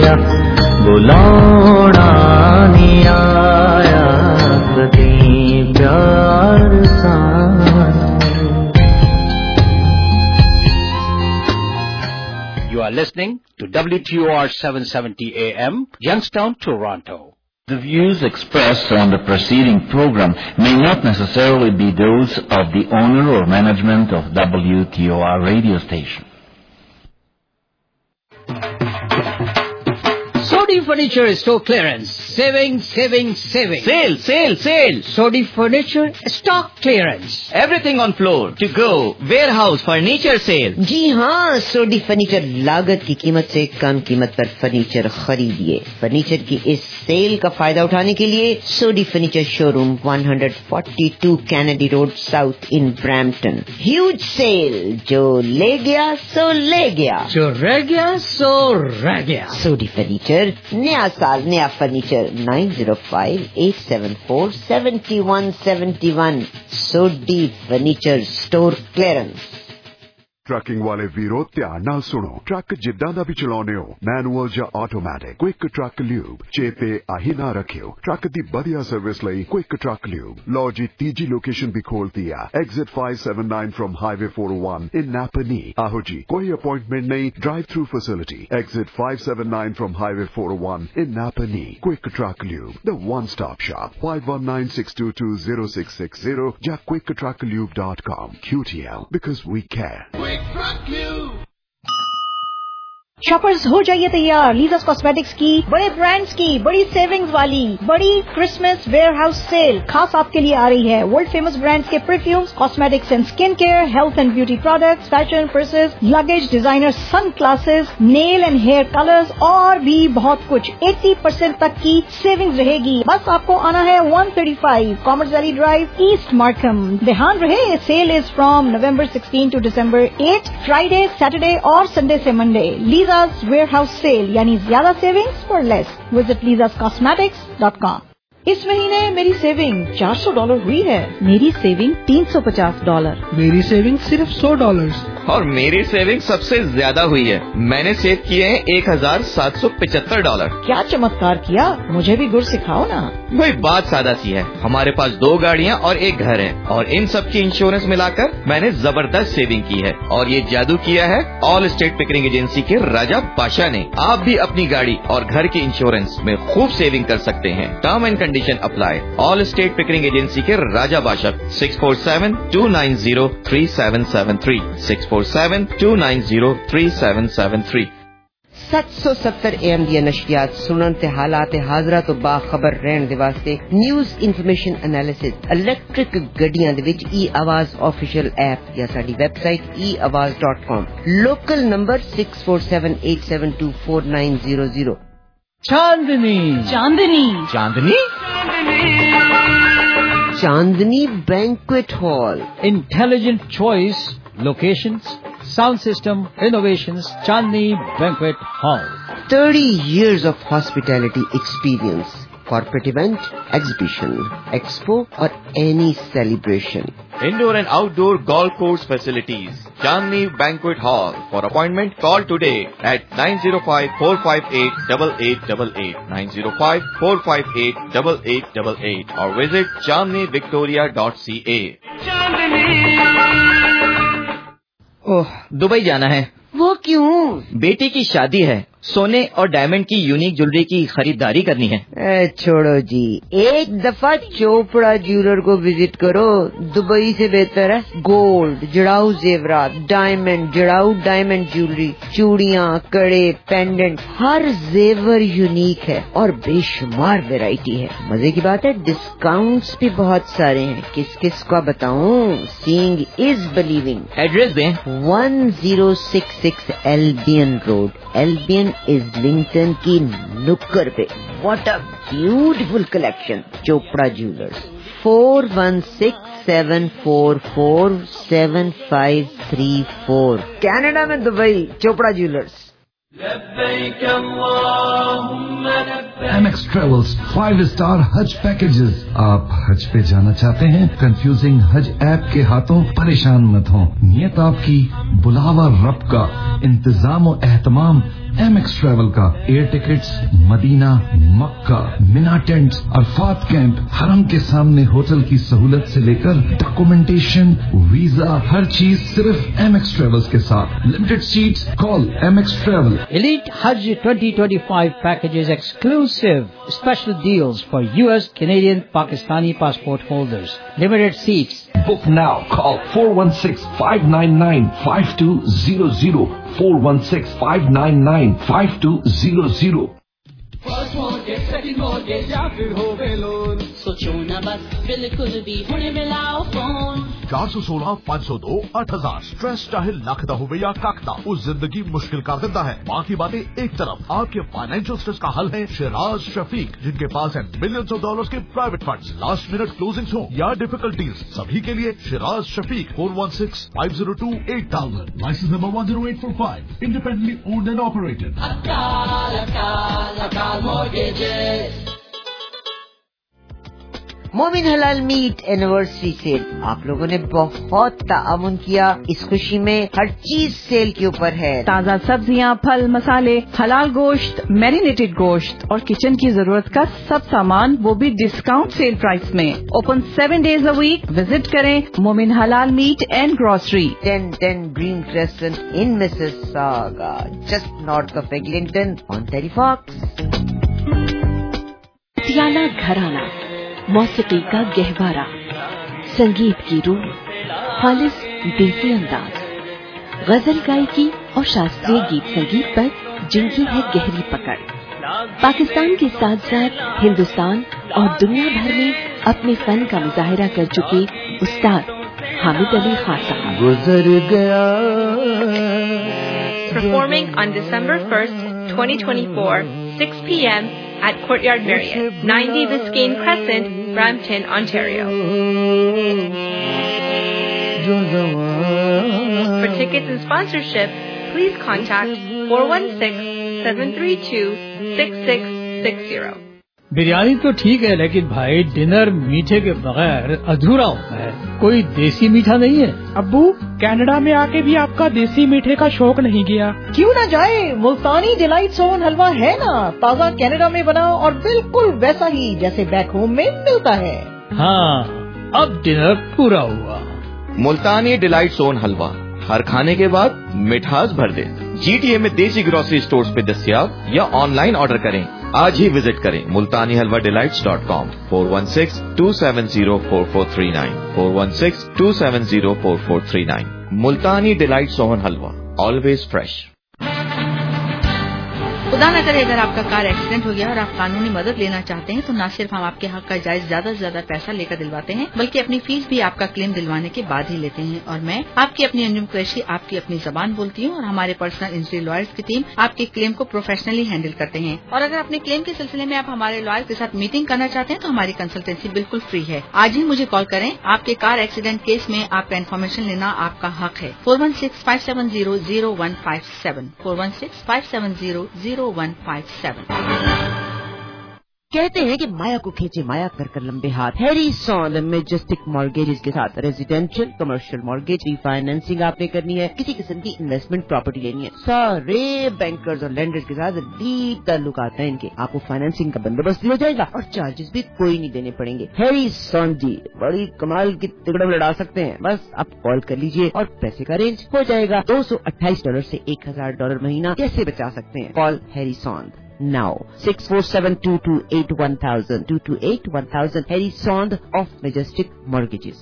آیا بلانا نہیں آیا کدی پیار سان. You are listening to WTOR 770 AM, Youngstown, Toronto. The views expressed on the preceding program may not necessarily be those of the owner or management of WTOR radio station. Sodi Furniture Store Clearance. Saving. Sale. Sodi Furniture Stock Clearance. Everything on floor, to go, warehouse, furniture sale. جی ہاں، Soddy furniture لاگت کی قیمت سے کم قیمت پر furniture خریدیے. Furniture کی اس cell کا فائدہ اٹھانے کے لیے Sodhi furniture showroom 142 Kennedy road south in Brampton. Huge sale, جو لے گیا سو لے گیا، جو رہ گیا سو رہ گیا. سوڈی فرنیچر، نیا سال نیا furniture. 905-874-7171 Sodhi furniture store clearance. Trucking ਵਾਲੇ ਵੀਰੋ ਧਿਆਨ ਨਾਲ ਸੁਣੋ. ਟਰੱਕ ਜਿੱਦਾਂ ਦਾ ਵੀ ਚਲਾਉਂਦੇ ਹੋ, ਮੈਨੂਅਲ ਜਾਂ ਆਟੋਮੈਟਿਕ, ਕੁਇਕ ਟਰੱਕ ਲਿਊਬ ਚੇਤੇ ਆਹੀ ਨਾ ਰੱਖਿਓ. ਟਰੱਕ ਦੀ ਵਧੀਆ ਸਰਵਿਸ ਲਈ ਕੁਇਕ ਟਰੱਕ ਲਿਊਬ. ਲਓ ਜੀ, ਤੀਜੀ ਲੋਕੇਸ਼ਨ ਵੀ ਖੋਲਤੀ ਆ, exit 579 from highway 401 in Napanee. ਆਹੋ ਜੀ, ਕੋਈ ਅਪਾਇੰਟਮੈਂਟ ਨਹੀਂ, drive through facility. Exit 579 from highway 401 in Napanee. Quick truck lube, the one stop shop. 5196220660 ਜਾਂ quicktruckliube.com. QTL, because we care. Shoppers ہو جائیے تیار. لیزاز کاسمیٹکس کی بڑے برانڈز کی بڑی سیونگز والی بڑی کرسمس ویئر ہاؤس سیل خاص آپ کے لیے آ رہی ہے. ورلڈ فیمس برانڈز کے perfumes, cosmetics and skin care, health and beauty products, fashion, purses, luggage, designer sunglasses, nail and hair colours اور بھی بہت کچھ. 80% تک کی سیونگز رہے گی. بس آپ کو آنا ہے 135 Commerce Valley Drive, East Markham. دھیان رہے، sale is from November 16 to December 8، Friday, Saturday اور سنڈے سے Monday. Liza's warehouse sale یعنی زیادہ savings for less. Visit lizascosmetics.com. اس مہینے میری سیونگ $400 ہوئی ہے. میری سیونگ $350. میری سیونگ صرف $100. اور میری سیونگ سب سے زیادہ ہوئی ہے. میں نے سیو کیے ہیں $1,775. کیا چمتکار کیا، مجھے بھی گر سکھاؤ نا. وہی بات سادہ سی ہے. ہمارے پاس 2 گاڑیاں اور 1 گھر ہے، اور ان سب کی انشورنس ملا کر میں نے زبردست سیونگ کی ہے. اور یہ جادو کیا ہے آل اسٹیٹ پکرنگ ایجنسی کے راجا بادشاہ نے. آپ بھی اپنی گاڑی اور گھر کی انشورنس میں خوب سیونگ کر سکتے ہیں. Term and condition apply. Allstate Pickering agency کے راجا بادشاہ. 647-290-3773 647-290-3773. 770 AM دیا نشریات سنن تے حالات حاضرہ تو باخبر رہن دے واسطے نیوز انفارمیشن انالیسس الیکٹرک گڈیاں دے وچ ای آواز آفیشیل ایپ یا ساڈی website eawaz.com. Local number 6478724900. Chandni banquet hall. Intelligent choice, locations, sound system, innovations, Chandni Banquet Hall. 30 years of hospitality experience. Corporate event, exhibition, expo or any celebration. Indoor and outdoor golf course facilities. Chandni Banquet Hall. For appointment, call today at 905-458-8888 905-458-8888 or visit chandnivictoria.ca. اوہ، Dubai جانا ہے. وہ کیوں؟ بیٹی کی شادی ہے. سونے اور ڈائمنڈ کی یونیک جویلری کی خریداری کرنی ہے. چھوڑو جی، ایک دفعہ چوپڑا جیولر کو وزٹ کرو. دبئی سے بہتر ہے. گولڈ، جڑاؤ زیورات، ڈائمنڈ، جڑاؤ ڈائمنڈ جیولری، چوڑیاں، کڑے، پینڈنٹ، ہر زیور یونیک ہے اور بے شمار ویرائٹی ہے. مزے کی بات ہے ڈسکاؤنٹس بھی بہت سارے ہیں. کس کس کا بتاؤں؟ سینگ از بلیونگ. ایڈریس دیں. 1066 ایلبین روڈ. ایلبین ازلنگٹن کی نکر پہ. What a beautiful collection. Chopra jewellers. 4164447534. Canada میں Dubai. Chopra jewellers. MX Travels 5-star حج پیکیجز. آپ حج پہ جانا چاہتے ہیں؟ کنفیوزنگ حج ایپ کے ہاتھوں پریشان مت ہوں. نیت آپ کی، بلاوا رب کا، انتظام و اہتمام एमएक्स ट्रैवल का air tickets, Medina, Mecca, Mina tents, Arafat camp, हरम के सामने होटल की सहूलत से लेकर डॉक्यूमेंटेशन, वीजा, हर चीज सिर्फ एमएक्स ट्रैवल्स के साथ। Limited seats, call MX travel. Elite Hajj 2025 packages exclusive special deals for US, Canadian, Pakistani passport holders. Limited seats. Book now. Call 416-599-5200. 416-599-5200. First mortgage, second mortgage या फिर होवे लोन, सोचो ना बस बिल्कुल भी हुणे मिलाओ फोन। 416-502-8000। स्ट्रेस चाहे लख दा होवे या कख दा, उस जिंदगी मुश्किल कर देता है। बाकी बातें एक तरफ, आपके फाइनेंशियल स्ट्रेस का हल है शिराज शफीक, जिनके पास है मिलियंस ऑफ डॉलर्स के private funds. Last minute closings हो या डिफिकल्टीज, सभी के लिए Shiraz Shafiq. 416-502-8000। Licence number 10845। Independently owned and operated. Momin halal meet anniversary cell आप लोगों ने बहुत ताअमुन किया। इस खुशी में हर चीज सेल के ऊपर है। ताज़ा सब्जियां, फल, मसाले, हलाल गोश्त, मैरिनेटेड गोश्त और किचन की जरूरत का सब सामान, वो भी डिस्काउंट सेल प्राइस में। Open 7 days a week। Visit करें Momin halal meat and grocery, 1010 Green Crescent in Mississauga, just north of Eglinton on Terry Fox। सियाना घराना, मौसीकी का गहवारा, संगीत की रूह, खालिस देसी अंदाज, गजल गायकी और शास्त्रीय गीत संगीत पर जिनकी है गहरी पकड़। पाकिस्तान के साथ साथ हिंदुस्तान और दुनिया भर में अपने फन का मुजाहिरा कर चुके उस्ताद हामिद अली खान साहब गुजर गया। Performing on December 1st, 2024, 6 p.m. at Courtyard Marriott, 90 Biscayne Crescent, Brampton, Ontario. For tickets and sponsorship, please contact 416-732-6660. Biryani तो ठीक है, लेकिन भाई डिनर मीठे के बगैर अधूरा होता है। कोई देसी मीठा नहीं है? अब्बू, कनाडा में आके भी आपका देसी मीठे का शौक नहीं गया? क्यों ना जाए, मुल्तानी डिलाइट सोन हलवा है ना, ताज़ा कनाडा में बना और बिल्कुल वैसा ही जैसे बैक होम में मिलता है। हाँ, अब डिनर पूरा हुआ। मुल्तानी डिलाइट सोन हलवा हर खाने के बाद मिठास भर दे। GTA में देसी ग्रोसरी स्टोर्स पे दस्तियाब या ऑनलाइन ऑर्डर करें। आज ही विजिट करें multanihaldelights.com। 416-270-4439। 416-270-4439। Multani delight sohan halwa, always fresh. खुदा न करे अगर आपका कार एक्सीडेंट हो गया और आप कानूनी मदद लेना चाहते हैं, तो न सिर्फ हम आपके हक का जायज ज्यादा से ज्यादा पैसा लेकर दिलवाते हैं, बल्कि अपनी फीस भी आपका क्लेम दिलवाने के बाद ही लेते हैं। और मैं आपकी अपनी अंजुम कुरैशी आपकी अपनी जबान बोलती हूँ, और हमारे पर्सनल इंजरी लॉयर्स की टीम आपके क्लेम को प्रोफेशनली हैंडल करते हैं। और अगर अपने क्लेम के सिलसिले में आप हमारे लॉयर के साथ मीटिंग करना चाहते हैं, तो हमारी कंसल्टेंसी बिल्कुल फ्री है। आज ही मुझे कॉल करें। आपके कार एक्सीडेंट केस में आपका इन्फॉर्मेशन लेना आपका हक है। 416-570-0157। 416-570-0157। कहते हैं कि माया को खींचे माया कर लंबे हाथ। हैरिसन मैजेस्टिक मॉर्गेजेस के साथ रेजिडेंशियल कमर्शियल मॉर्गेज रीफाइनेंसिंग आपने करनी है, किसी किस्म की इन्वेस्टमेंट प्रॉपर्टी लेनी है, सारे बैंकर्स और लेंडर्स के साथ डीप ताल्लुकात हैं इनके। आपको फाइनेंसिंग का बंदोबस्त दिया जाएगा और चार्जेस भी कोई नहीं देने पड़ेंगे। हैरिसन जी बड़ी कमाल की तिगड़म लड़ा सकते हैं। बस आप कॉल कर लीजिए और पैसे का अरेंज हो जाएगा। $228 से $1000 महीना कैसे बचा सकते हैं? Call Harrison now 647-228-1000 228-1000 Harrison of Majestic Mortgages।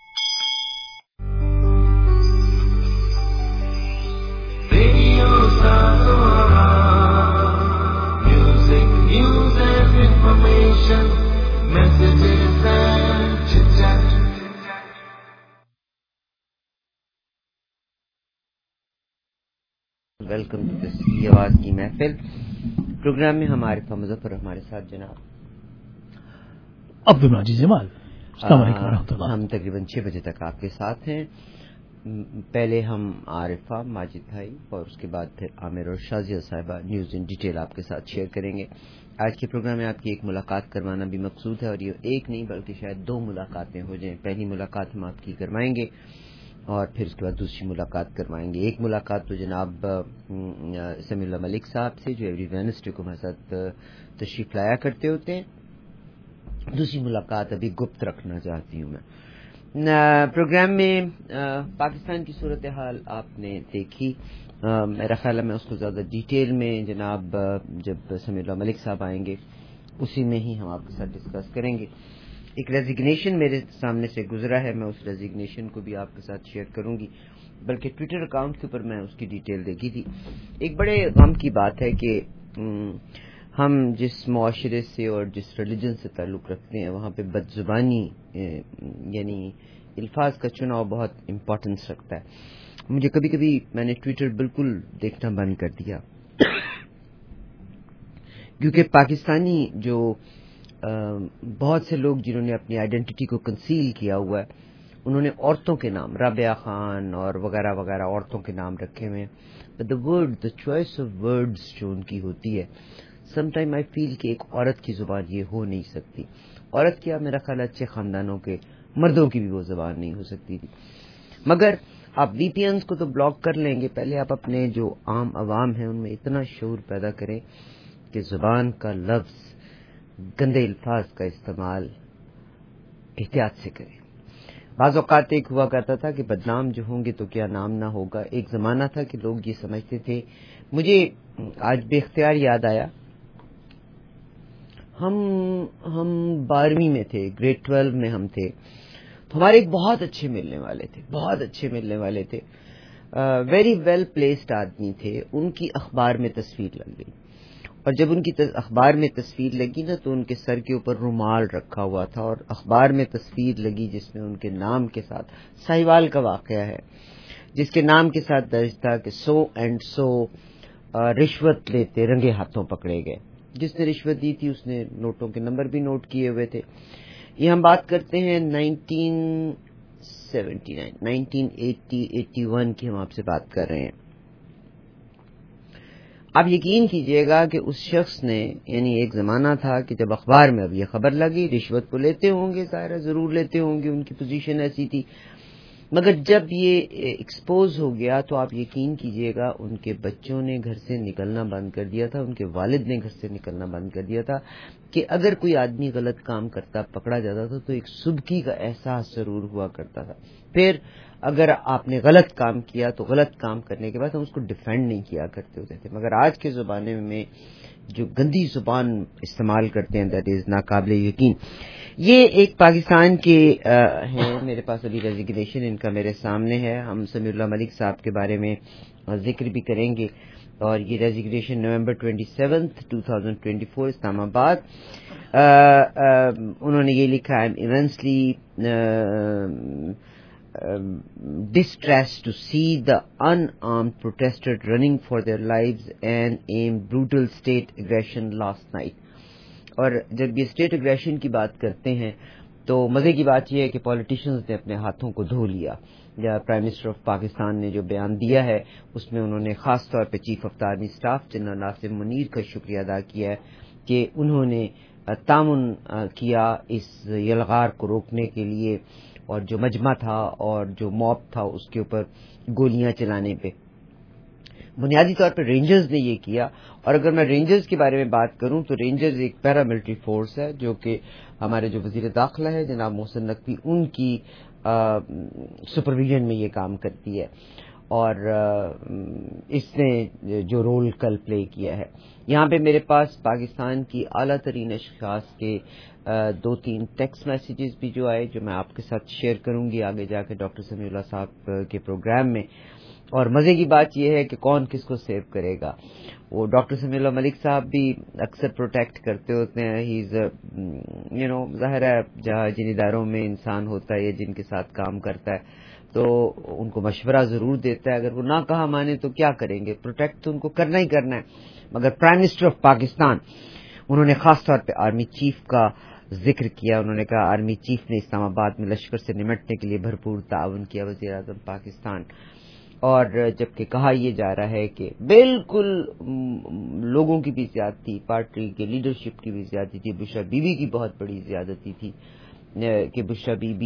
Radio Sahara, music, news and information, messages and chit-chat। Welcome to this Awaz की महफिल प्रोग्राम में हमारे मुजफ्फर हमारे साथ जनाब अब्दुल मजीद जमाल। हम तकरीबन 6 बजे तक आपके साथ हैं। पहले हम आरिफा माजिद भाई और उसके बाद फिर आमिर और शाजिया साहिबा न्यूज इन डिटेल आपके साथ शेयर करेंगे। आज के प्रोग्राम में आपकी एक मुलाकात करवाना भी मकसूद है, और ये एक नहीं बल्कि शायद 2 मुलाकातें हो जाएं। पहली मुलाकात हम आपकी करवाएंगे اور پھر اس کے بعد دوسری ملاقات کروائیں گے. ایک ملاقات تو جناب سمیع اللہ ملک صاحب سے جو ایوری وینسڈے کو ہمارے ساتھ تشریف لایا کرتے ہوتے ہیں. دوسری ملاقات ابھی گپت رکھنا چاہتی ہوں میں. پروگرام میں پاکستان کی صورتحال آپ نے دیکھی. میرا خیال ہے میں اس کو زیادہ ڈیٹیل میں جناب جب سمیع اللہ ملک صاحب آئیں گے اسی میں ہی ہم آپ کے ساتھ ڈسکس کریں گے. ایک ریزگنیشن میرے سامنے سے گزرا ہے, میں اس ریزگنیشن کو بھی آپ کے ساتھ شیئر کروں گی, بلکہ ٹویٹر اکاؤنٹ کے اوپر میں اس کی ڈیٹیل دیکھی تھی. ایک بڑے غم کی بات ہے کہ ہم جس معاشرے سے اور جس ریلیجن سے تعلق رکھتے ہیں وہاں پہ بد زبانی یعنی الفاظ کا چناؤ بہت امپورٹنس رکھتا ہے. مجھے کبھی کبھی میں نے ٹویٹر بالکل دیکھنا بند کر دیا کیونکہ پاکستانی جو بہت سے لوگ جنہوں نے اپنی آئیڈینٹی کو کنسیل کیا ہوا ہے انہوں نے عورتوں کے نام رابعہ خان اور وغیرہ وغیرہ عورتوں کے نام رکھے ہوئے ہیں. دا چوائس آف ورڈز جو ان کی ہوتی ہے سم ٹائم آئی فیل کہ ایک عورت کی زبان یہ ہو نہیں سکتی. عورت کیا میرا خیال اچھے خاندانوں کے مردوں کی بھی وہ زبان نہیں ہو سکتی تھی. مگر آپ وی پی اینز کو تو بلاک کر لیں گے, پہلے آپ اپنے جو عام عوام ہیں ان میں اتنا شعور پیدا کریں کہ زبان کا لفظ گندے الفاظ کا استعمال احتیاط سے کریں. بعض اوقات ایک ہوا کرتا تھا کہ بدنام جو ہوں گے تو کیا نام نہ ہوگا. ایک زمانہ تھا کہ لوگ یہ سمجھتے تھے. مجھے آج بے اختیار یاد آیا ہم 12ویں میں تھے, گریڈ 12 میں ہم تھے, تو ہمارے ایک بہت اچھے ملنے والے تھے, ویری ویل پلیسڈ آدمی تھے. ان کی اخبار میں تصویر لگ گئی اور جب ان کی اخبار میں تصویر لگی نا تو ان کے سر کے اوپر رومال رکھا ہوا تھا اور اخبار میں تصویر لگی جس میں ان کے نام کے ساتھ ساہیوال کا واقعہ ہے جس کے نام کے ساتھ درج تھا کہ سو اینڈ سو رشوت لیتے رنگے ہاتھوں پکڑے گئے. جس نے رشوت دی تھی اس نے نوٹوں کے نمبر بھی نوٹ کیے ہوئے تھے. یہ ہم بات کرتے ہیں 1981 کی ہم آپ سے بات کر رہے ہیں. آپ یقین کیجئے گا کہ اس شخص نے یعنی ایک زمانہ تھا کہ جب اخبار میں اب یہ خبر لگی رشوت کو لیتے ہوں گے, ظاہر ضرور لیتے ہوں گے, ان کی پوزیشن ایسی تھی. مگر جب یہ ایکسپوز ہو گیا تو آپ یقین کیجئے گا ان کے بچوں نے گھر سے نکلنا بند کر دیا تھا, ان کے والد نے گھر سے نکلنا بند کر دیا تھا کہ اگر کوئی آدمی غلط کام کرتا پکڑا جاتا تھا تو ایک سبکی کا احساس ضرور ہوا کرتا تھا. پھر اگر آپ نے غلط کام کیا تو غلط کام کرنے کے بعد ہم اس کو ڈیفینڈ نہیں کیا کرتے ہوتے تھے. مگر آج کے زمانے میں جو گندی زبان استعمال کرتے ہیں دیٹ از ناقابل یقین. یہ ایک پاکستان کے ہیں, میرے پاس ابھی ریزگنیشن ان کا میرے سامنے ہے. ہم سمیع اللہ ملک صاحب کے بارے میں ذکر بھی کریں گے اور یہ ریزگنیشن نومبر 27 2024 اسلام آباد. انہوں نے یہ لکھا ہے immensely distressed to see the unarmed protesters running for their lives and aim brutal state aggression last night. اور جب یہ اسٹیٹ اگریشن کی بات کرتے ہیں تو مزے کی بات یہ ہے کہ پولیٹیشنز نے اپنے ہاتھوں کو دھو لیا. یا پرائم منسٹر آف پاکستان نے جو بیان دیا ہے اس میں انہوں نے خاص طور پہ chief of the army staff general Nasir Munir کا شکریہ ادا کیا ہے کہ انہوں نے تعاون کیا اس یلغار کو روکنے کے لیے, اور جو مجمع تھا اور جو موب تھا اس کے اوپر گولیاں چلانے پہ. بنیادی طور پر رینجرز نے یہ کیا. اور اگر میں رینجرز کے بارے میں بات کروں تو رینجرز ایک پیراملٹری فورس ہے جو کہ ہمارے جو وزیر داخلہ ہے جناب محسن نقوی ان کی سپرویژن میں یہ کام کرتی ہے اور اس نے جو رول کل پلے کیا ہے. یہاں پہ میرے پاس پاکستان کی اعلیٰ ترین اشخاص کے 2-3 ٹیکسٹ میسیجز بھی جو آئے جو میں آپ کے ساتھ شیئر کروں گی آگے جا کے ڈاکٹر سمیع اللہ صاحب کے پروگرام میں. اور مزے کی بات یہ ہے کہ کون کس کو سیو کرے گا. وہ ڈاکٹر سمیع اللہ ملک صاحب بھی اکثر پروٹیکٹ کرتے ہوتے ہیں. ہی از ظاہر ہے جہاں جن اداروں میں انسان ہوتا ہے یا جن کے ساتھ کام کرتا ہے تو ان کو مشورہ ضرور دیتا ہے. اگر وہ نہ کہا مانے تو کیا کریں گے, پروٹیکٹ تو ان کو کرنا ہی کرنا ہے. مگر پرائم منسٹر آف پاکستان انہوں نے خاص طور پہ آرمی چیف کا ذکر کیا. انہوں نے کہا آرمی چیف نے اسلام آباد میں لشکر سے نمٹنے کے لیے بھرپور تعاون کیا, وزیر اعظم پاکستان. اور جبکہ کہا یہ جا رہا ہے کہ بالکل لوگوں کی بھی زیادتی, پارٹی کے لیڈرشپ کی بھی زیادتی تھی, بشرا بی بی کی بہت بڑی زیادتی تھی کہ بشرا بی بی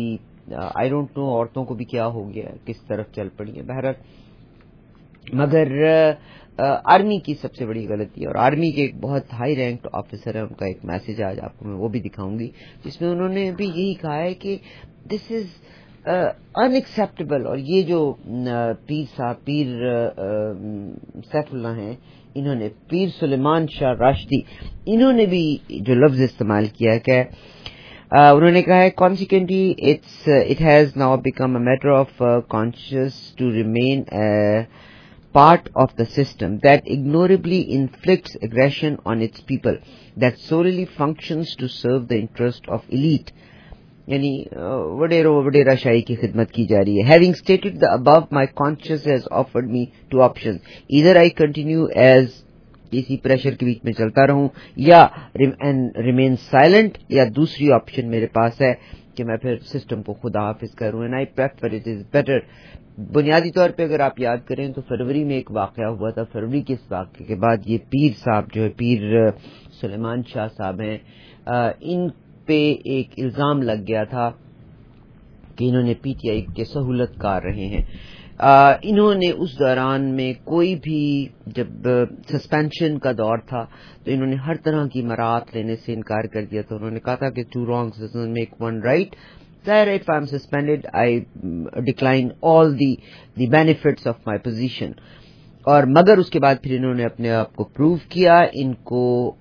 آئی ڈونٹ نو عورتوں کو بھی کیا ہو گیا، کس طرف چل پڑی ہیں. بہرحال مگر آرمی کی سب سے بڑی غلطی ہے، اور آرمی کے ایک بہت ہائی رینکڈ آفیسر ہے، ان کا ایک میسج آج آپ کو میں وہ بھی دکھاؤں گی، جس میں انہوں نے بھی یہی کہا ہے کہ دس از ان ایکسیپٹیبل. اور یہ جو پیر سیف اللہ ہیں، انہوں نے پیر سلیمان شاہ راشدی، انہوں نے بھی جو لفظ استعمال کیا کہ انہوں نے کہا ہے consequently it has now become a matter of conscience to remain a part of the system that ignorably inflicts aggression on its people, that solely functions to serve the interest of elite. یعنی وڈیرا شاہی کی خدمت کی جا رہی ہے. Having stated the above, my conscience has offered me two options. Either I continue as اسی pressure کے بیچ میں چلتا رہوں یا ریمین سائلنٹ، یا دوسری آپشن میرے پاس ہے کہ میں پھر سسٹم کو خدا حافظ کروں. And I prefer it is better. بنیادی طور پہ اگر آپ یاد کریں تو فروری میں ایک واقعہ ہوا تھا. فروری کے اس واقعے کے بعد یہ پیر صاحب جو ہے، پیر سلیمان شاہ صاحب ہیں، ان پہ ایک الزام لگ گیا تھا کہ انہوں نے پی ٹی آئی کے سہولت کار رہے ہیں. انہوں نے اس دوران میں کوئی بھی، جب سسپینشن کا دور تھا تو انہوں نے ہر طرح کی مراعات لینے سے انکار کر دیا تھا. انہوں نے کہا تھا کہ 2 wrongs doesn't make 1 right. Sir, if I'm suspended, I decline all the benefits of my position. اور مگر اس کے بعد پھر انہوں نے اپنے آپ کو پروو کیا، ان کو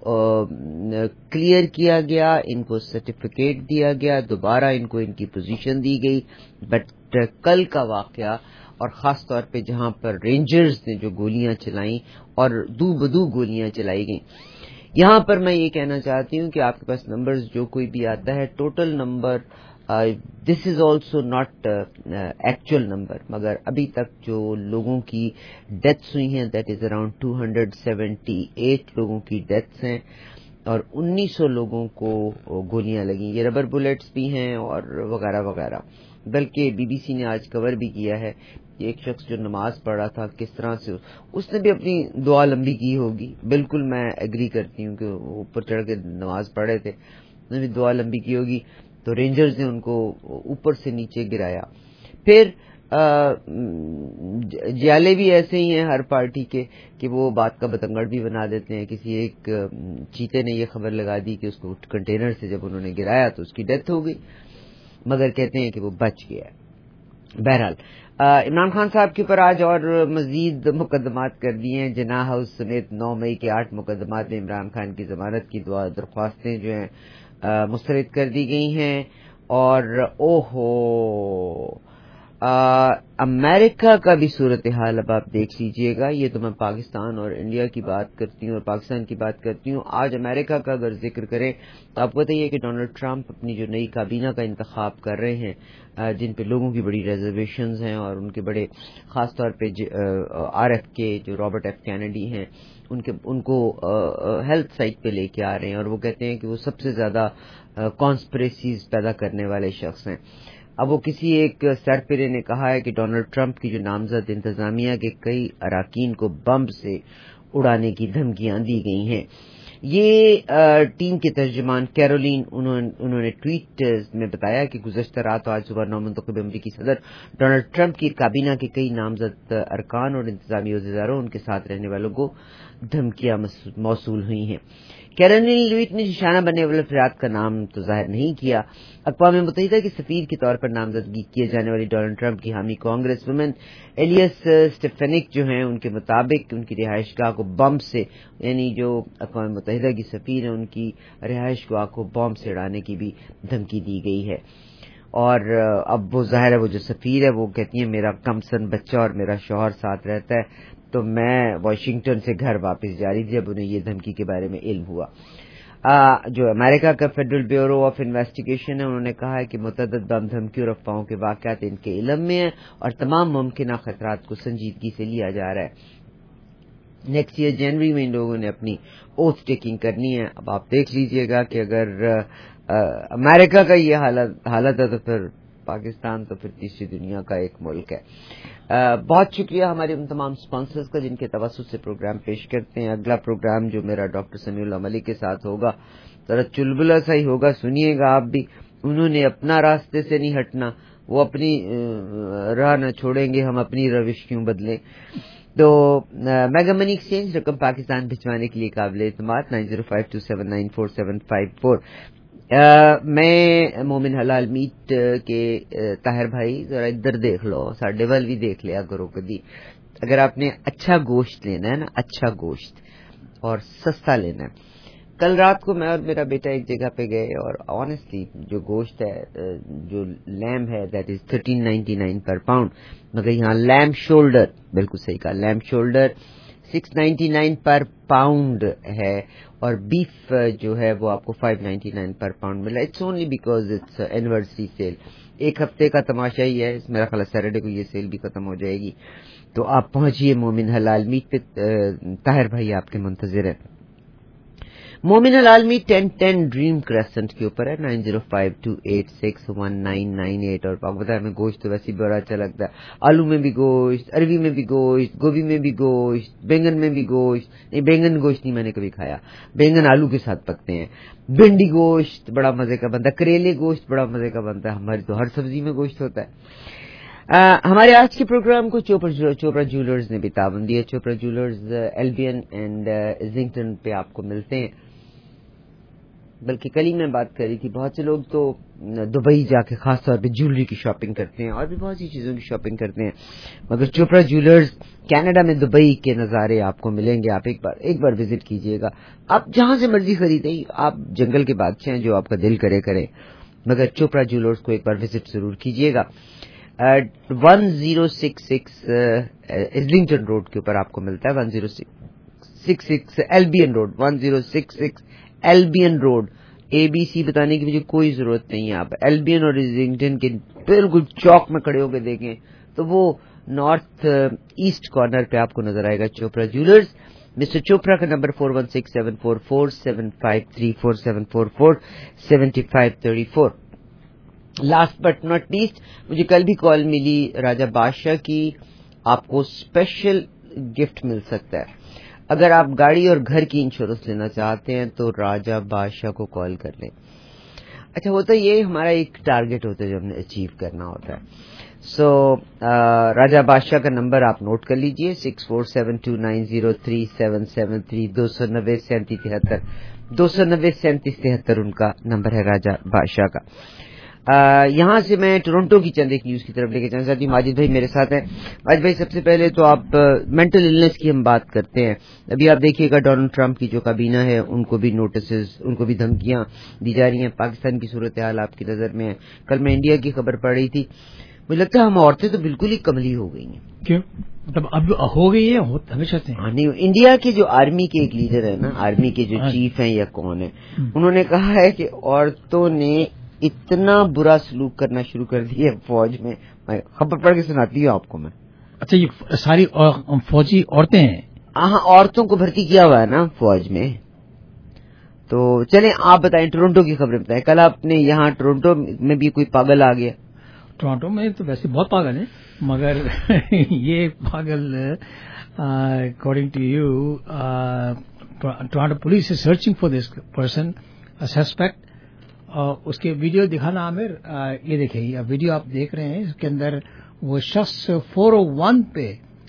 کلیئر کیا گیا، ان کو سرٹیفکیٹ دیا گیا، دوبارہ ان کو ان کی پوزیشن دی گئی. بٹ کل کا واقعہ، اور خاص طور پہ جہاں پر رینجرز نے جو گولیاں چلائیں اور دو بدو گولیاں چلائی گئیں، یہاں پر میں یہ کہنا چاہتی ہوں کہ آپ کے پاس نمبرز جو کوئی بھی آتا ہے، total number this is also not actual number, مگر ابھی تک جو لوگوں کی ڈیتھس ہوئی ہیں دیٹ از اراؤنڈ 278 لوگوں کی ڈیتھس ہیں، اور 1900 لوگوں کو گولیاں لگیں. یہ ربر بلیٹس بھی ہیں اور وغیرہ وغیرہ. بلکہ بی بی سی نے آج کور بھی کیا ہے کہ ایک شخص جو نماز پڑھا تھا کس طرح سے اس نے بھی اپنی دعا لمبی کی ہوگی. بالکل میں ایگری کرتی ہوں کہ وہ اوپر چڑھ کے نماز پڑھے تھے، انہوں نے بھی دعا لمبی کی ہوگی. تو رینجرز نے ان کو اوپر سے نیچے گرایا. پھر جیالے بھی ایسے ہی ہیں ہر پارٹی کے کہ وہ بات کا بتنگڑ بھی بنا دیتے ہیں. کسی ایک چیتے نے یہ خبر لگا دی کہ اس کو کنٹینر سے جب انہوں نے گرایا تو اس کی ڈیتھ ہو گئی، مگر کہتے ہیں کہ وہ بچ گیا. بہرحال عمران خان صاحب کے اوپر آج اور مزید مقدمات کر دیے ہیں. جناح ہاؤس سمیت 9 مئی کے 8 مقدمات میں عمران خان کی ضمانت کی درخواستیں جو ہیں مسترد کر دی گئی ہیں. اور امریکہ کا بھی صورتحال اب آپ دیکھ لیجئے گا. یہ تو میں پاکستان اور انڈیا کی بات کرتی ہوں اور پاکستان کی بات کرتی ہوں. آج امریکہ کا اگر ذکر کریں تو آپ کو بتائیے کہ ڈونلڈ ٹرمپ اپنی جو نئی کابینہ کا انتخاب کر رہے ہیں، جن پہ لوگوں کی بڑی ریزرویشنز ہیں، اور ان کے بڑے خاص طور پہ آر ایف کے جو رابرٹ ایف کینیڈی ہیں ان کو ہیلتھ سائٹ پہ لے کے آ رہے ہیں، اور وہ کہتے ہیں کہ وہ سب سے زیادہ کانسپریسیز پیدا کرنے والے شخص ہیں. اب وہ کسی ایک سرپرے نے کہا ہے کہ ڈونلڈ ٹرمپ کی جو نامزد انتظامیہ کے کئی اراکین کو بم سے اڑانے کی دھمکیاں دی گئی ہیں. یہ ٹیم کے ترجمان کیرولین انہوں نے ٹویٹ میں بتایا کہ گزشتہ رات آج صبح 9 منتخب امریکی صدر ڈونلڈ ٹرمپ کی کابینہ کے کئی نامزد ارکان اور انتظامی عہدیداروں ان کے ساتھ رہنے والوں کو دھمکیاں موصول ہوئی ہیں. کیرولین لیوٹ نے نشانہ بننے والے افراد کا نام تو ظاہر نہیں کیا. اقوام متحدہ کے سفیر کے طور پر نامزدگی کیے جانے والی ڈونلڈ ٹرمپ کی حامی کانگریس وومن ایلیس اسٹیفینک جو ہیں، ان کے مطابق ان کی رہائش گاہ کو بم سے، یعنی جو اقوام متحدہ کی سفیر ہیں ان کی رہائش گاہ کو بم سے اڑانے کی بھی دھمکی دی گئی ہے. اور اب وہ ظاہر ہے وہ جو سفیر ہے وہ کہتی ہیں میرا کمسن بچہ اور میرا شوہر ساتھ رہتا ہے، تو میں واشنگٹن سے گھر واپس جا رہی تھی جب انہیں یہ دھمکی کے بارے میں علم ہوا. جو امریکہ کا فیڈرل بیورو آف انویسٹیگیشن ہے، انہوں نے کہا ہے کہ متعدد بم دھمکی اور افواہوں کے واقعات ان کے علم میں ہیں اور تمام ممکنہ خطرات کو سنجیدگی سے لیا جا رہا ہے. نیکسٹ ایئر جنوری میں ان لوگوں نے اپنی اوتھ ٹیکنگ کرنی ہے. اب آپ دیکھ لیجئے گا کہ اگر امریکہ کا یہ حالت ہے تو پھر پاکستان تو پھر تیسری دنیا کا ایک ملک ہے. بہت شکریہ ہمارے ان تمام اسپانسرز کا جن کے توسط سے پروگرام پیش کرتے ہیں. اگلا پروگرام جو میرا ڈاکٹر سمیع اللہ ملک کے ساتھ ہوگا ذرا چلبلا سا ہی ہوگا، سنیے گا آپ بھی. انہوں نے اپنا راستے سے نہیں ہٹنا وہ اپنی راہ نہ چھوڑیں گے، ہم اپنی روش کیوں بدلیں. تو میگا منی ایکسچینج رقم پاکستان بھجوانے کے لیے قابل اعتماد 9052794754. میں مومن حلال میٹ کے طاہر بھائی ذرا ادھر دیکھ لو، ساڈے وال بھی دیکھ لیا کرو کدی. اگر آپ نے اچھا گوشت لینا ہے نا، اچھا گوشت اور سستا لینا ہے. کل رات کو میں اور میرا بیٹا ایک جگہ پہ گئے اور آنیسٹلی جو گوشت ہے، جو لیمب ہے دیٹ از 1399 پر پاؤنڈ، مگر یہاں لیمب شولڈر، بالکل صحیح کہا، لیمب شولڈر 699 پر پاؤنڈ ہے، اور بیف جو ہے وہ آپ کو 599 پر پاؤنڈ ملا. It's only because it's anniversary sale. ایک ہفتے کا تماشا ہی ہے، میرا خیال ہے سیٹرڈے کو یہ سیل بھی ختم ہو جائے گی. تو آپ پہنچیے مومن حلال میٹ پہ، طاہر بھائی آپ کے منتظر ہیں. مومن حلال میٹ 1010 ڈریم کریسنٹ کے اوپر ہے، 9052861998. اور آپ بتائیں ہمیں گوشت تو ویسے بڑا اچھا لگتا ہے، آلو میں بھی گوشت، اروی میں بھی گوشت، گوبھی میں بھی گوشت، بینگن میں بھی گوشت. نہیں، بینگن گوشت نہیں میں نے کبھی کھایا، بینگن آلو کے ساتھ پکتے ہیں. بھنڈی گوشت بڑا مزے کا بنتا ہے، کریلے گوشت بڑا مزے کا بنتا ہے. ہماری تو ہر سبزی میں گوشت ہوتا ہے. ہمارے آج کے پروگرام کو چوپڑا جیولرز نے بھی تعاون دیا. Chopra jewellers Albion and Islington پہ آپ کو ملتے ہیں. بلکہ کل ہی میں بات کر رہی تھی، بہت سے لوگ تو دبئی جا کے خاص طور پہ جیولری کی شاپنگ کرتے ہیں اور بھی بہت سی چیزوں کی شاپنگ کرتے ہیں، مگر چوپڑا جیولرز کینیڈا میں دبئی کے نظارے آپ کو ملیں گے. آپ ایک بار وزٹ کیجئے گا. آپ جہاں سے مرضی خریدیں، آپ جنگل کے بادشاہ ہیں، جو آپ کا دل کرے، مگر چوپڑا جیولرز کو ایک بار وزٹ ضرور کیجئے گا. 1066 ایزلنگٹن روڈ کے اوپر آپ کو ملتا ہے. 1066 Albion road, 1066 Albion road. A B C بتانے کی مجھے کوئی ضرورت نہیں ہے. آپ ایلبین اور ایزلنگٹن کے بالکل چوک میں کھڑے ہو کے دیکھیں تو وہ نارتھ ایسٹ کارنر پہ آپ کو نظر آئے گا چوپڑا جیولرز. مسٹر چوپڑا کا number 4167447534 47447534. Last but not least, مجھے کل بھی کال ملی راجہ بادشاہ کی. آپ کو اسپیشل گفٹ مل سکتا ہے اگر آپ گاڑی اور گھر کی انشورنس لینا چاہتے ہیں تو راجہ بادشاہ کو کال کر لیں. اچھا، ہوتا یہ ہمارا ایک ٹارگٹ ہوتا ہے جو ہم نے اچیو کرنا ہوتا ہے. سو راجہ بادشاہ کا نمبر آپ نوٹ کر لیجئے، 6472903773 2903773 2903773 ان کا نمبر ہے راجہ بادشاہ کا. یہاں سے میں ٹورنٹو کی چند ایک نیوز کی طرف لے کے جانا چاہتی ہوں. ماجد بھائی میرے ساتھ ہیں. ماجد بھائی، سب سے پہلے تو آپ مینٹل النس کی ہم بات کرتے ہیں. ابھی آپ دیکھیے گا ڈونلڈ ٹرمپ کی جو کابینہ ہے ان کو بھی نوٹسز، ان کو بھی دھمکیاں دی جا رہی ہیں. پاکستان کی صورتحال آپ کی نظر میں ہے. کل میں انڈیا کی خبر پڑھ رہی تھی، مجھے لگتا ہے ہم عورتیں تو بالکل ہی کملی ہو گئی ہیں. کیوں؟ مطلب اب ہو گئی ہے، ہمیشہ سے. ہاں نہیں، انڈیا کے جو آرمی کے ایک لیڈر ہے نا، آرمی کے جو چیف ہیں یا کون ہے، انہوں نے کہا ہے کہ عورتوں نے اتنا برا سلوک کرنا شروع کر دیا فوج میں. میں خبر پڑھ کے سناتی ہوں آپ کو میں. اچھا، یہ ساری فوجی عورتیں ہیں؟ ہاں، عورتوں کو بھرتی کیا ہوا ہے نا فوج میں. تو چلیں آپ بتائیں، ٹورنٹو کی خبریں بتائیں. کل آپ نے یہاں ٹورنٹو میں بھی کوئی پاگل آ گیا؟ ٹورانٹو میں تو ویسے بہت پاگل ہیں، مگر یہ پاگل according to you Toronto police is searching for this person suspect. اس کے ویڈیو دکھانا عامر. یہ دیکھیں، یہ ویڈیو آپ دیکھ رہے ہیں، اس کے اندر وہ شخص 401 پہ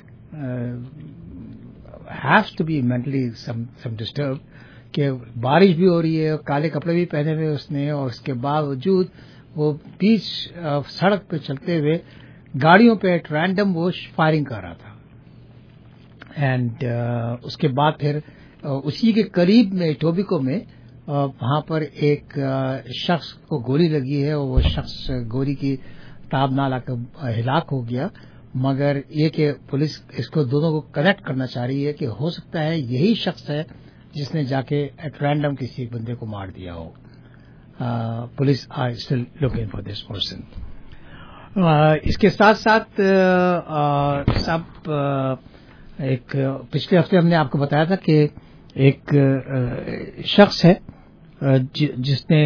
has to be mentally some disturb کہ بارش بھی ہو رہی ہے، کالے کپڑے بھی پہنے ہوئے اس نے، اور اس کے باوجود وہ بیچ سڑک پہ چلتے ہوئے گاڑیوں پہ ایٹ رینڈم وہ فائرنگ کر رہا تھا. اینڈ اس کے بعد پھر اسی کے قریب میں ٹوبیکو میں وہاں پر ایک شخص کو گولی لگی ہے، اور وہ شخص گولی کی تاب نہ لا کر ہلاک ہو گیا. مگر یہ کہ پولیس اس کو دونوں کو کنیکٹ کرنا چاہ رہی ہے کہ ہو سکتا ہے یہی شخص ہے جس نے جا کے ایٹ رینڈم کسی ایک بندے کو مار دیا ہو. Police are still looking for this person. اس کے ساتھ ساتھ سب ایک پچھلے ہفتے ہم نے آپ کو بتایا تھا کہ ایک شخص ہے جس نے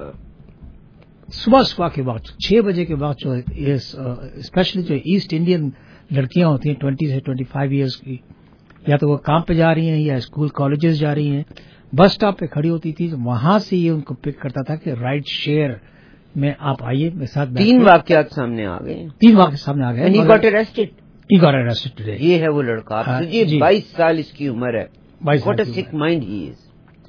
صبح کے وقت 6 بجے کے وقت جو اسپیشلی جو ایسٹ انڈین لڑکیاں ہوتی ہیں 20 سے 25 ایئرس کی، یا تو وہ کام پہ جا رہی ہیں یا اسکول کالجز جا رہی ہیں، بس اسٹاپ پہ کھڑی ہوتی تھی. وہاں سے یہ ان کو پک کرتا تھا کہ رائڈ شیئر میں آپ آئیے میرے ساتھ. 3 واقعات سامنے آ گئے. 3 واقعات سامنے آ گئے. He got arrested. He got arrested today. یہ ہے وہ لڑکا. آپ سوچیے 22 سال اس کی عمر ہے. What a sick mind he is.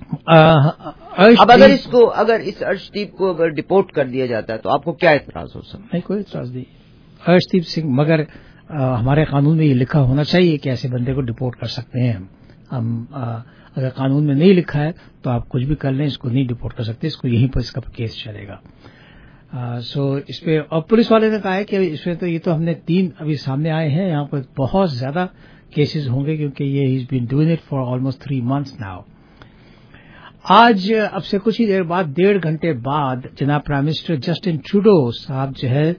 اب اگر اس ارشدیپ کو اگر ڈپورٹ کر دیا جاتا ہے تو آپ کو کیا اعتراض ہو سکتا ہے؟ نہیں، کوئی اعتراض نہیں. ارشدیپ سنگھ، مگر ہمارے قانون میں یہ لکھا ہونا چاہیے کہ ایسے بندے کو ڈپورٹ کر سکتے ہیں ہم. اگر قانون میں نہیں لکھا ہے تو آپ کچھ بھی کر لیں، اس کو نہیں ڈپورٹ کر سکتے. اس کو یہیں پر اس کا کیس چلے گا. سو اس پہ اور پولیس والے نے کہا ہے کہ اس میں تو یہ تو ہم نے 3 ابھی سامنے آئے ہیں. یہاں پر بہت زیادہ کیسز ہوں گے کیونکہ یہ he is been doing it for almost 3 months now. آج اب سے کچھ ہی دیر بعد 1.5 گھنٹے بعد جناب پرائم منسٹر جسٹن ٹروڈو صاحب جو ہے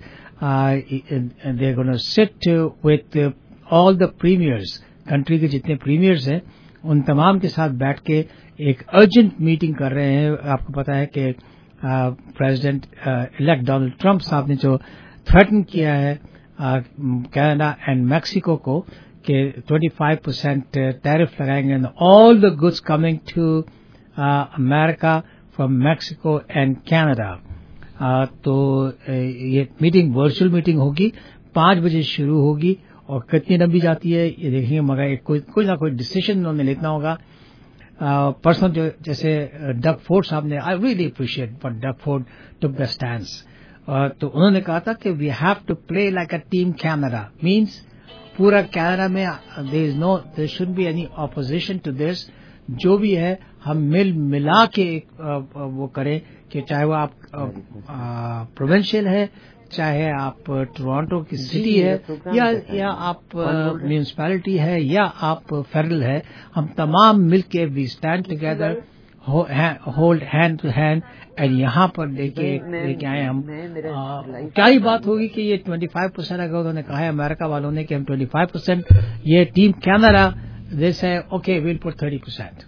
دے آر گونا سٹ وتھ آل دا پریمیئرز، کنٹری کے جتنے پریمیئرز ہیں ان تمام کے ساتھ بیٹھ کے ایک ارجنٹ میٹنگ کر رہے ہیں. آپ کو پتا ہے کہ پریزیڈنٹ الیکٹ ڈونلڈ ٹرمپ صاحب نے جو تھریٹن کیا ہے کینیڈا اینڈ میکسیکو کو کہ 25% ٹیرف لگائیں گے all the goods coming to America from Mexico and Canada. تو یہ میٹنگ ورچوئل میٹنگ ہوگی، 5 بجے شروع ہوگی اور کتنی لمبی جاتی ہے یہ دیکھیں گے. مگر کوئی نہ کوئی ڈسیزن انہوں نے لینا ہوگا. پرسنل جو جیسے ڈگ فورڈ صاحب نے I really appreciate but Doug Ford took the stands. تو انہوں نے کہا تھا کہ we have to play like a team Canada. Means پورا کینیڈا میں there should be any opposition to this. جو بھی ہے ہم ملا کے وہ کریں کہ چاہے وہ آپ پروونشل ہے، چاہے آپ ٹورانٹو کی سٹی ہے یا آپ میونسپلٹی ہے یا آپ فیڈرل ہے، ہم تمام مل کے we stand together hold hand to hand and یہاں پر لے کے آئے ہم. کیا ہی بات ہوگی کہ یہ 25% اگر انہوں نے کہا ہے امریکہ والوں نے کہ ہم 25%، یہ team Canada they say okay we'll put 30%.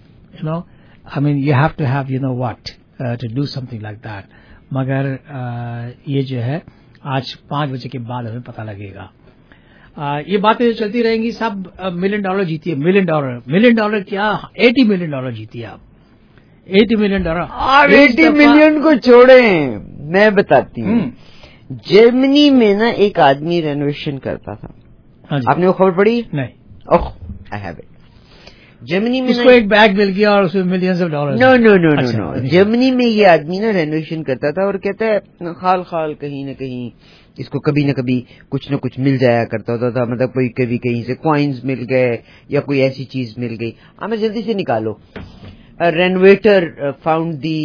I mean you have to have to do something like that. مگر یہ جو ہے آج 5 بجے کے بعد ہمیں پتہ لگے گا. یہ باتیں جو چلتی رہیں گی. سب $1 million جیتی ہے. $1 million کیا $80 million جیتی ہے. آپ $80 million. آپ 80 ملین کو چھوڑیں، میں بتاتی ہوں. جرمنی میں نا ایک آدمی رینوویشن کرتا تھا. آپ نے وہ خبر پڑھی؟ نہیں. I have it. جرمنی میں اس کو ایک بیگ مل گیا اور اس میں millions of dollar. No. Germany میں یہ آدمی نا رینوویشن کرتا تھا اور کہتا ہے خال کہیں نہ کہیں اس کو کبھی نہ کبھی کچھ نہ کچھ مل جایا کرتا ہوتا تھا. مطلب کوئی کبھی کہیں سے کوائنز مل گئے یا کوئی ایسی چیز مل گئی. ہمیں جلدی سے نکالو. رینوویٹر فاؤنڈ دی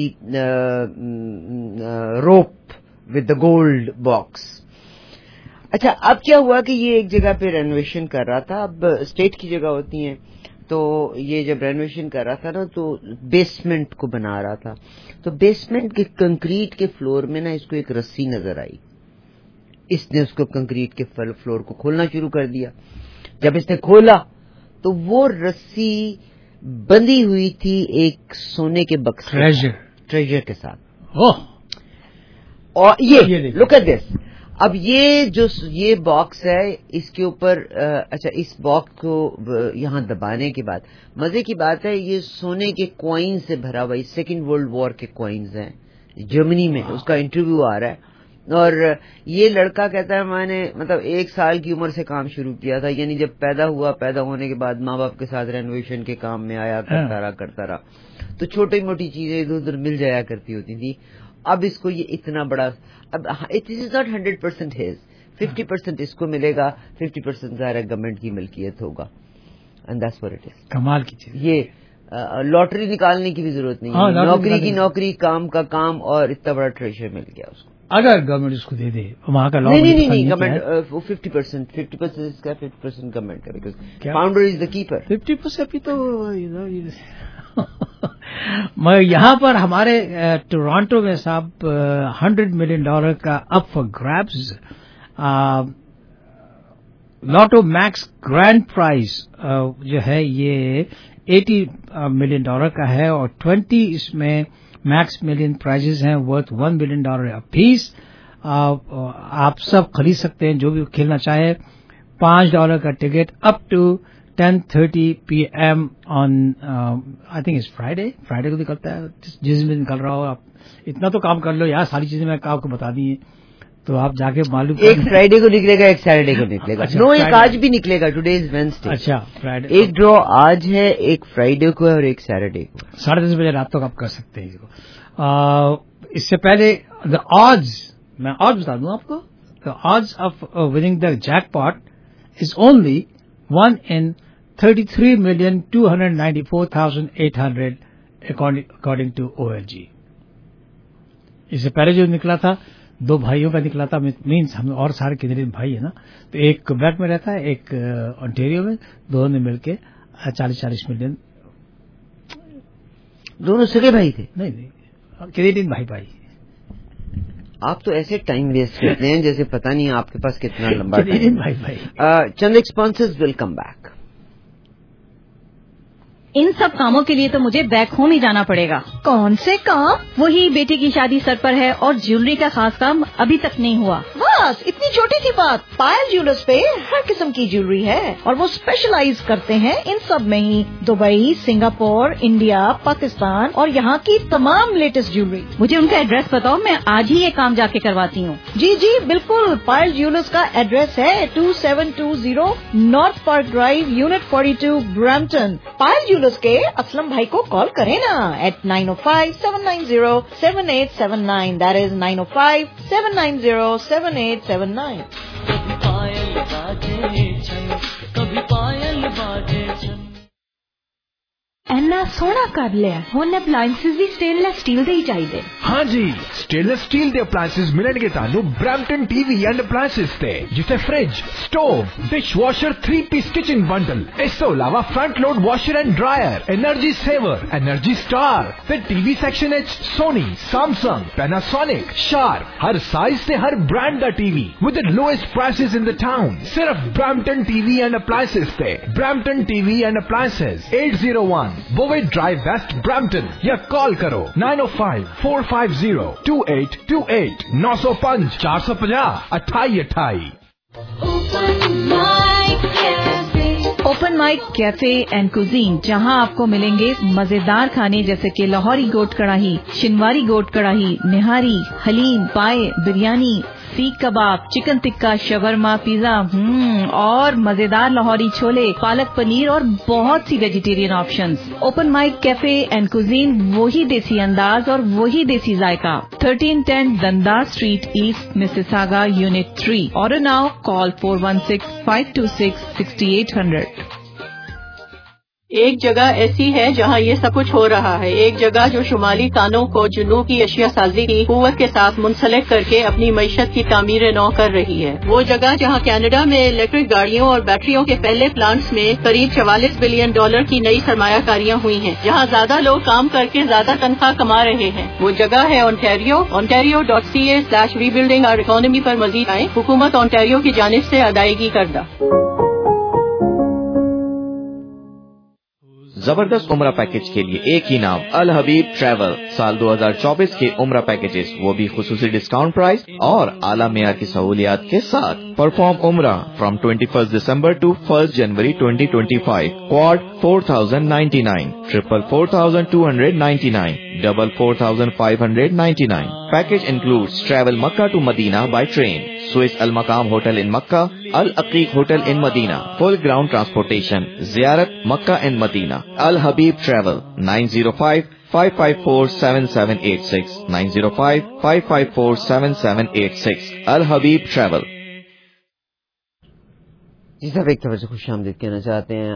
روپ ود دا گولڈ باکس. اچھا اب کیا ہوا کہ یہ ایک جگہ پہ رینوویشن کر رہا تھا. اب اسٹیٹ کی جگہ ہوتی ہیں تو یہ جب رینوویشن کر رہا تھا نا تو بیسمنٹ کو بنا رہا تھا. تو بیسمنٹ کے کنکریٹ کے فلور میں نا اس کو ایک رسی نظر آئی. اس نے اس کو کنکریٹ کے فلور کو کھولنا شروع کر دیا. جب اس نے کھولا تو وہ رسی بندھی ہوئی تھی ایک سونے کے بکسے ٹریجر کے ساتھ. اور یہ لک ایٹ دس. اب یہ باکس ہے اس کے اوپر اچھا اس باکس کو یہاں دبانے کے بعد مزے کی بات ہے یہ سونے کے کوائن سے بھرا ہوا. 2nd World War کے کوائنز ہیں جرمنی میں. اس کا انٹرویو آ رہا ہے اور یہ لڑکا کہتا ہے میں نے مطلب 1 سال کی عمر سے کام شروع کیا تھا. یعنی جب پیدا ہونے کے بعد ماں باپ کے ساتھ رینوویشن کے کام میں آیا کرتا رہا تو چھوٹی موٹی چیزیں ادھر ادھر مل جایا کرتی ہوتی تھی. اب اس کو یہ اتنا بڑا اب اٹ از ناٹ 100% ہیز. 50% اس کو ملے گا, 50% ظاہر گورنمنٹ کی ملکیت ہوگا. And that's what it is. کمال کی چیز. یہ لاٹری نکالنے کی بھی ضرورت نہیں ہے, نوکری کی نوکری, کام کا کام, اور اتنا بڑا ٹریشر مل گیا اس کو. اگر گورنمنٹ اس کو دے دے وہاں کا نہیں گورنمنٹ 50% اس کا 50% گورنمنٹ کا, because founder is the keeper. 50% بھی تو مگر یہاں پر ہمارے ٹورانٹو میں صاحب $100 million کا up for grabs. Lotto max grand prize جو ہے یہ $80 million کا ہے, اور 20 اس میں میکس ملین پرائزز ہیں ورتھ $1 billion اپیس. آپ سب خرید سکتے ہیں جو بھی کھیلنا چاہے. $5 کا ticket up to 10:30 PM on I think it's Friday को निकलता है. जिस दिन निकल रहा हो आप इतना तो काम कर लो यार, सारी चीजें मैं आपको बता दी हैं तो आप जाके मालूम. एक फ्राइडे को निकलेगा, एक सैटरडे को निकलेगा. नो, एक आज भी निकलेगा. Today is Wednesday. अच्छा, फ्राइडे. एक ड्रॉ आज है, एक फ्राइडे को है और एक सैटरडे को. 10:30 बजे रात तक आप कर सकते हैं इसको. इससे पहले मैं आज बता दूं आपको. The odds of winning the jackpot is only 1 in 33,294,800 according to OLG. इससे पहले जो निकला था 2 भाइयों का निकला था. मीन्स हम और सारे कैनेडियन भाई है ना, तो एक क्वेबेक में रहता है, एक ऑन्टेरियो में. दोनों ने मिलके 40 मिलियन. दोनों सगे भाई थे? नहीं, कैनेडियन भाई. आप तो ऐसे टाइम वेस्ट करते हैं जैसे पता नहीं आपके पास कितना लंबा टाइम. भाई. चंद स्पॉन्सर्स विल कम बैक. इन सब कामों के लिए तो मुझे बैक होम ही जाना पड़ेगा. कौन से काम? वही बेटी की शादी सर पर है और ज्वेलरी का खास काम अभी तक नहीं हुआ. बस इतनी छोटी सी बात. पायल ज्वेलर्स पे हर किस्म की ज्वेलरी है और वो स्पेशलाइज करते हैं इन सब में ही. दुबई, सिंगापुर, इंडिया, पाकिस्तान और यहाँ की तमाम लेटेस्ट ज्वेलरी. मुझे उनका एड्रेस बताओ, मैं आज ही ये काम जाके करवाती हूँ. जी बिल्कुल. पायल ज्वेलर्स का एड्रेस है 2720 north park drive, unit 42, Brampton. Payal के असलम भाई को कॉल करें ना at 905-790-7879. That is 905-790-7879. कभी पायल बाजे छन, कभी पायल बाजे छन. ਇੰਨਾ ਸੋਹਣਾ ਕਰ ਲਿਆ. ਹੁਣ ਅਪਲਾਈਐਂਸਸ ਵੀ ਸਟੇਨਲੈਸ ਸਟੀਲ ਦੇ ਹੀ ਚਾਹੀਦੇ. हाँ जी, स्टेनलेस स्टील ਦੇ ਅਪਲਾਈਐਂਸਸ ਮਿਲਣਗੇ ਤੁਹਾਨੂੰ ਬ੍ਰੈਂਪਟਨ ਟੀਵੀ ਐਂਡ ਅਪਲਾਈਐਂਸਸ ਤੇ, ਜਿੱਥੇ fridge, stove, dishwasher, 3-piece kitchen bundle, ਇਸ ਤੋਂ ਇਲਾਵਾ front load washer and dryer, energy saver, energy star ਤੇ ਟੀਵੀ ਸੈਕਸ਼ਨ ਵਿੱਚ ਸੋਨੀ, ਸੈਮਸੰਗ, ਪੈਨਾਸੋਨਿਕ, ਸ਼ਾਰਪ, ਹਰ ਸਾਈਜ਼ ਤੇ ਹਰ ਬ੍ਰਾਂਡ ਦਾ TV with the lowest prices in the town. ਸਿਰਫ ਬ੍ਰੈਂਪਟਨ ਟੀਵੀ ਐਂਡ ਅਪਲਾਈਐਂਸਸ ਤੇ. Brampton TV and appliances 801 Bowie Drive West, Brampton. या call करो 905-450-2828 905 450 2828. Open mic cafe and cuisine, जहां आपको मिलेंगे मजेदार खाने जैसे कि लाहौरी गोट कढ़ाई, शिनवारी गोट कढ़ाई, निहारी, haleem, paya, biryani, seekh kebab, chicken tikka, shawarma, pizza और मजेदार लाहौरी छोले, पालक पनीर और बहुत सी vegetarian options. Open mic cafe and cuisine, वही देसी अंदाज और वही देसी जायका. 1310 Dundas street east, Mississauga, unit 3. Order now. Call 416-526-6800. एक जगह ऐसी है जहाँ ये सब कुछ हो रहा है. एक जगह जो शुमाली तानों को जुनूब की अशिया साजी की कुव्वत के साथ मुंसलिक करके अपनी मईशत की तामीर नौ कर रही है. वो जगह जहाँ कनाडा में इलेक्ट्रिक गाड़ियों और बैटरियों के पहले प्लांट्स में करीब $44 बिलियन की नई सरमायाकारियाँ हुई हैं, जहाँ ज्यादा लोग काम करके ज्यादा तनख्वाह कमा रहे हैं. वो जगह है ओंटारियो. ontario.ca/rebuilding our economy पर मजीद आए. हुकूमत ओंटारियो की जानिब से अदायगी करदा. जबरदस्त उम्रा पैकेज के लिए एक ही नाम, अल हबीब ट्रैवल. साल 2024 के उम्रा पैकेजेस, वो भी खुसूसी डिस्काउंट प्राइस और आला मेयार की सहूलियात के साथ. परफॉर्म उम्रा from 21 December to 1 January 2025. Quad 4,099, triple 4,299, double 4,599. Package includes travel Makkah to Medina by train, Swiss Al Maqam Hotel in Makkah, Al Aqiq Hotel in Medina, full ground transportation, Ziyarat Makkah and Medina. Al Habib Travel 905-554-7786 905-554-7786. Al Habib Travel. جی صاحب ایک طرف سے خوش آمدید کہنا چاہتے ہیں.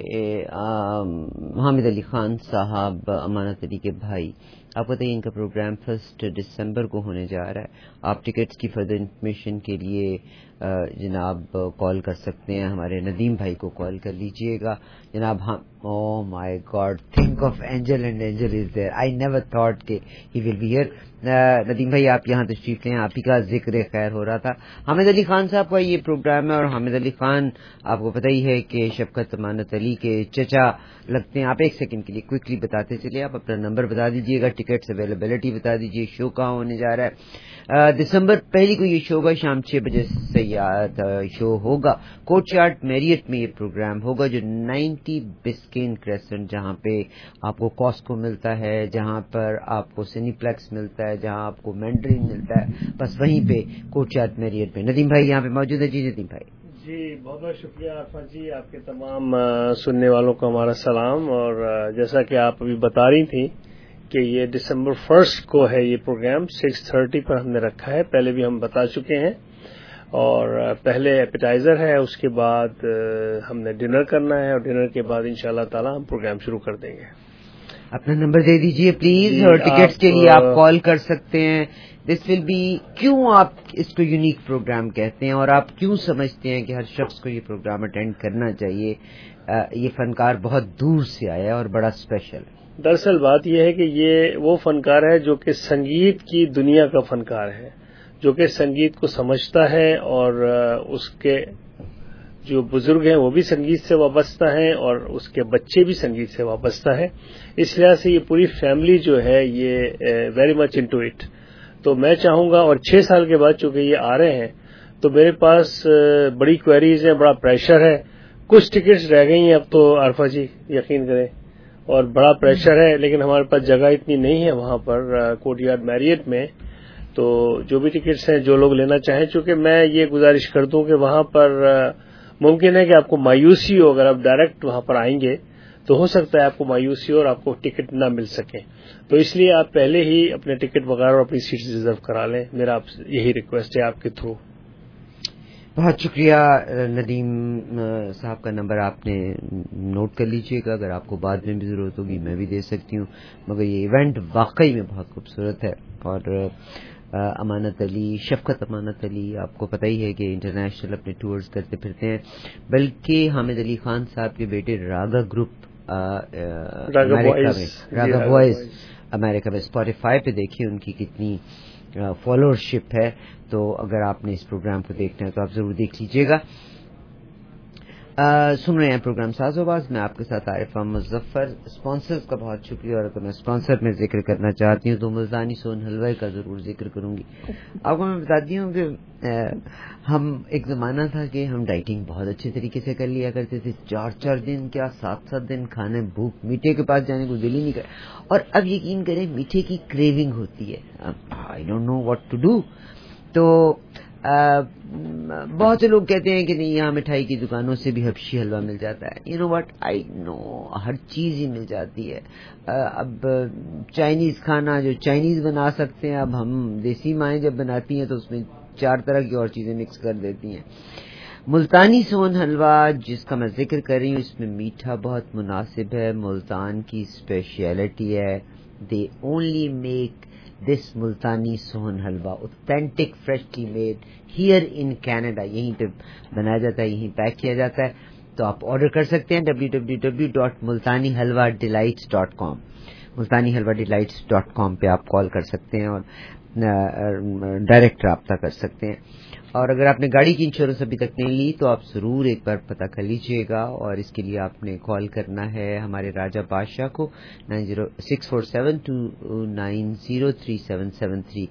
حامد علی خان صاحب امانت علی کے بھائی, آپ بتائیے ان کا پروگرام 1 دسمبر کو ہونے جا رہا ہے. آپ ٹکٹس کی فردر انفارمیشن کے لیے جناب کال کر سکتے ہیں. ہمارے ندیم بھائی کو کال کر لیجئے گا جناب. Oh my God, think of Angel and Angel is there. I never thought کہ he will be here. Nadeem بھائی آپ یہاں تشریف لیں, آپ ہی کا ذکر خیر ہو رہا تھا. حامد علی خان صاحب کا یہ پروگرام ہے اور حامد علی خان آپ کو پتہ ہی ہے کہ شفقت امانت علی کے چچا لگتے ہیں. آپ ایک سیکنڈ کے لیے کوئکلی بتاتے چلیے, آپ اپنا نمبر بتا دیجیے گا, ٹکٹس اویلیبلٹی بتا دیجیے, شو کہاں ہونے جا رہا ہے. دسمبر 1 کو یہ شو ہوگا, شام 6 بجے سے شو ہوگا. کوٹ یارڈ میریٹ میں یہ پروگرام ہوگا, جو 90 بسکین کریسنٹ, جہاں پہ آپ کو کاسکو ملتا ہے, جہاں پر آپ کو سینی پلیکس ملتا ہے, جہاں آپ کو مینڈرین ملتا ہے, بس وہیں پہ کوٹ یارڈ میریٹ میں. ندیم بھائی یہاں پہ موجود ہے. جی ندیم بھائی. جی بہت بہت شکریہ عارفہ جی, آپ کے تمام سننے والوں کو ہمارا سلام. اور جیسا کہ آپ ابھی بتا رہی تھیں کہ یہ دسمبر 1 کو ہے یہ پروگرام, 6:30 پر ہم نے رکھا ہے. پہلے بھی ہم بتا چکے ہیں, اور پہلے ایپیٹائزر ہے, اس کے بعد ہم نے ڈنر کرنا ہے, اور ڈنر کے بعد انشاءاللہ تعالی ہم پروگرام شروع کر دیں گے. اپنا نمبر دے دیجئے پلیز, اور ٹکٹس کے لیے آپ کال کر سکتے ہیں. دس ول بی, کیوں آپ اس کو یونیک پروگرام کہتے ہیں, اور آپ کیوں سمجھتے ہیں کہ ہر شخص کو یہ پروگرام اٹینڈ کرنا چاہیے. یہ فنکار بہت دور سے آیا ہے اور بڑا اسپیشل ہے. دراصل بات یہ ہے کہ یہ وہ فنکار ہے جو کہ سنگیت کی دنیا کا فنکار ہے, جو کہ سنگیت کو سمجھتا ہے, اور اس کے جو بزرگ ہیں وہ بھی سنگیت سے وابستہ ہیں, اور اس کے بچے بھی سنگیت سے وابستہ ہیں. اس لحاظ سے یہ پوری فیملی جو ہے یہ ویری مچ انٹو اٹ. تو میں چاہوں گا, اور 6 سال کے بعد چونکہ یہ آ رہے ہیں تو میرے پاس بڑی کوئریز ہیں, بڑا پریشر ہے. کچھ ٹکٹس رہ گئی ہیں اب تو عارفہ جی, یقین کریں, اور بڑا پریشر ہے, لیکن ہمارے پاس جگہ اتنی نہیں ہے وہاں پر کوٹ یارڈ میریٹ میں. تو جو بھی ٹکٹس ہیں جو لوگ لینا چاہیں, چونکہ میں یہ گزارش کر دوں کہ وہاں پر ممکن ہے کہ آپ کو مایوسی ہو, اگر آپ ڈائریکٹ وہاں پر آئیں گے تو ہو سکتا ہے آپ کو مایوسی ہو اور آپ کو ٹکٹ نہ مل سکے. تو اس لیے آپ پہلے ہی اپنے ٹکٹ وغیرہ اور اپنی سیٹ ریزرو کرا لیں. میرا آپ یہی ریکویسٹ ہے آپ کے تھرو. بہت شکریہ ندیم صاحب, کا نمبر آپ نے نوٹ کر لیجئے گا, اگر آپ کو بعد میں بھی ضرورت ہوگی میں بھی دے سکتی ہوں. مگر یہ ایونٹ واقعی میں بہت خوبصورت ہے. اور امانت علی, شفقت امانت علی, آپ کو پتہ ہی ہے کہ انٹرنیشنل اپنے ٹورز کرتے پھرتے ہیں. بلکہ حامد علی خان صاحب کے بیٹے Raga group Raga voice America میں, اسپوٹیفائی پہ دیکھیے ان کی کتنی فالوورشپ ہے. تو اگر آپ نے اس پروگرام کو دیکھنا ہے تو آپ ضرور دیکھ لیجیے گا. سن رہے ہیں پروگرام ساز و باز, میں آپ کے ساتھ عارف مظفر. اسپانسرز کا بہت شکریہ, اور اگر میں اسپانسر میں ذکر کرنا چاہتی ہوں تو ملتانی سون حلوے کا ضرور ذکر کروں گی. آپ کو میں بتاتی ہوں کہ ہم ایک زمانہ تھا کہ ہم ڈائٹنگ بہت اچھے طریقے سے کر لیا کرتے تھے. 4 دن کیا 7 دن کھانے, بھوک میٹھے کے پاس جانے کو دل ہی نہیں کرے. اور اب یقین کریں میٹھے کی کریونگ ہوتی ہے. I don't know what to do. تو بہت سے لوگ کہتے ہیں کہ نہیں, یہاں مٹھائی کی دکانوں سے بھی حبشی حلوہ مل جاتا ہے. یو نو واٹ, آئی نو ہر چیز ہی مل جاتی ہے. اب چائنیز کھانا جو چائنیز بنا سکتے ہیں, اب ہم دیسی مائیں جب بناتی ہیں تو اس میں 4 طرح کی اور چیزیں مکس کر دیتی ہیں. ملتانی سون حلوہ جس کا میں ذکر کر رہی ہوں, اس میں میٹھا بہت مناسب ہے. ملتان کی اسپیشلٹی ہے. They only make this Multani sohan halwa authentic freshly made here in Canada. یہیں پہ بنایا جاتا ہے, یہیں پیک کیا جاتا ہے. تو آپ آرڈر کر سکتے ہیں www.multanihaldelights.com. multanihaldelights.com پہ آپ کال کر سکتے ہیں اور ڈائریکٹ رابطہ کر سکتے ہیں. اور اگر آپ نے گاڑی کی انشورنس ابھی تک نہیں لی تو آپ ضرور ایک بار پتہ کر لیجئے گا, اور اس کے لیے آپ نے کال کرنا ہے ہمارے راجہ بادشاہ کو 647-290-3773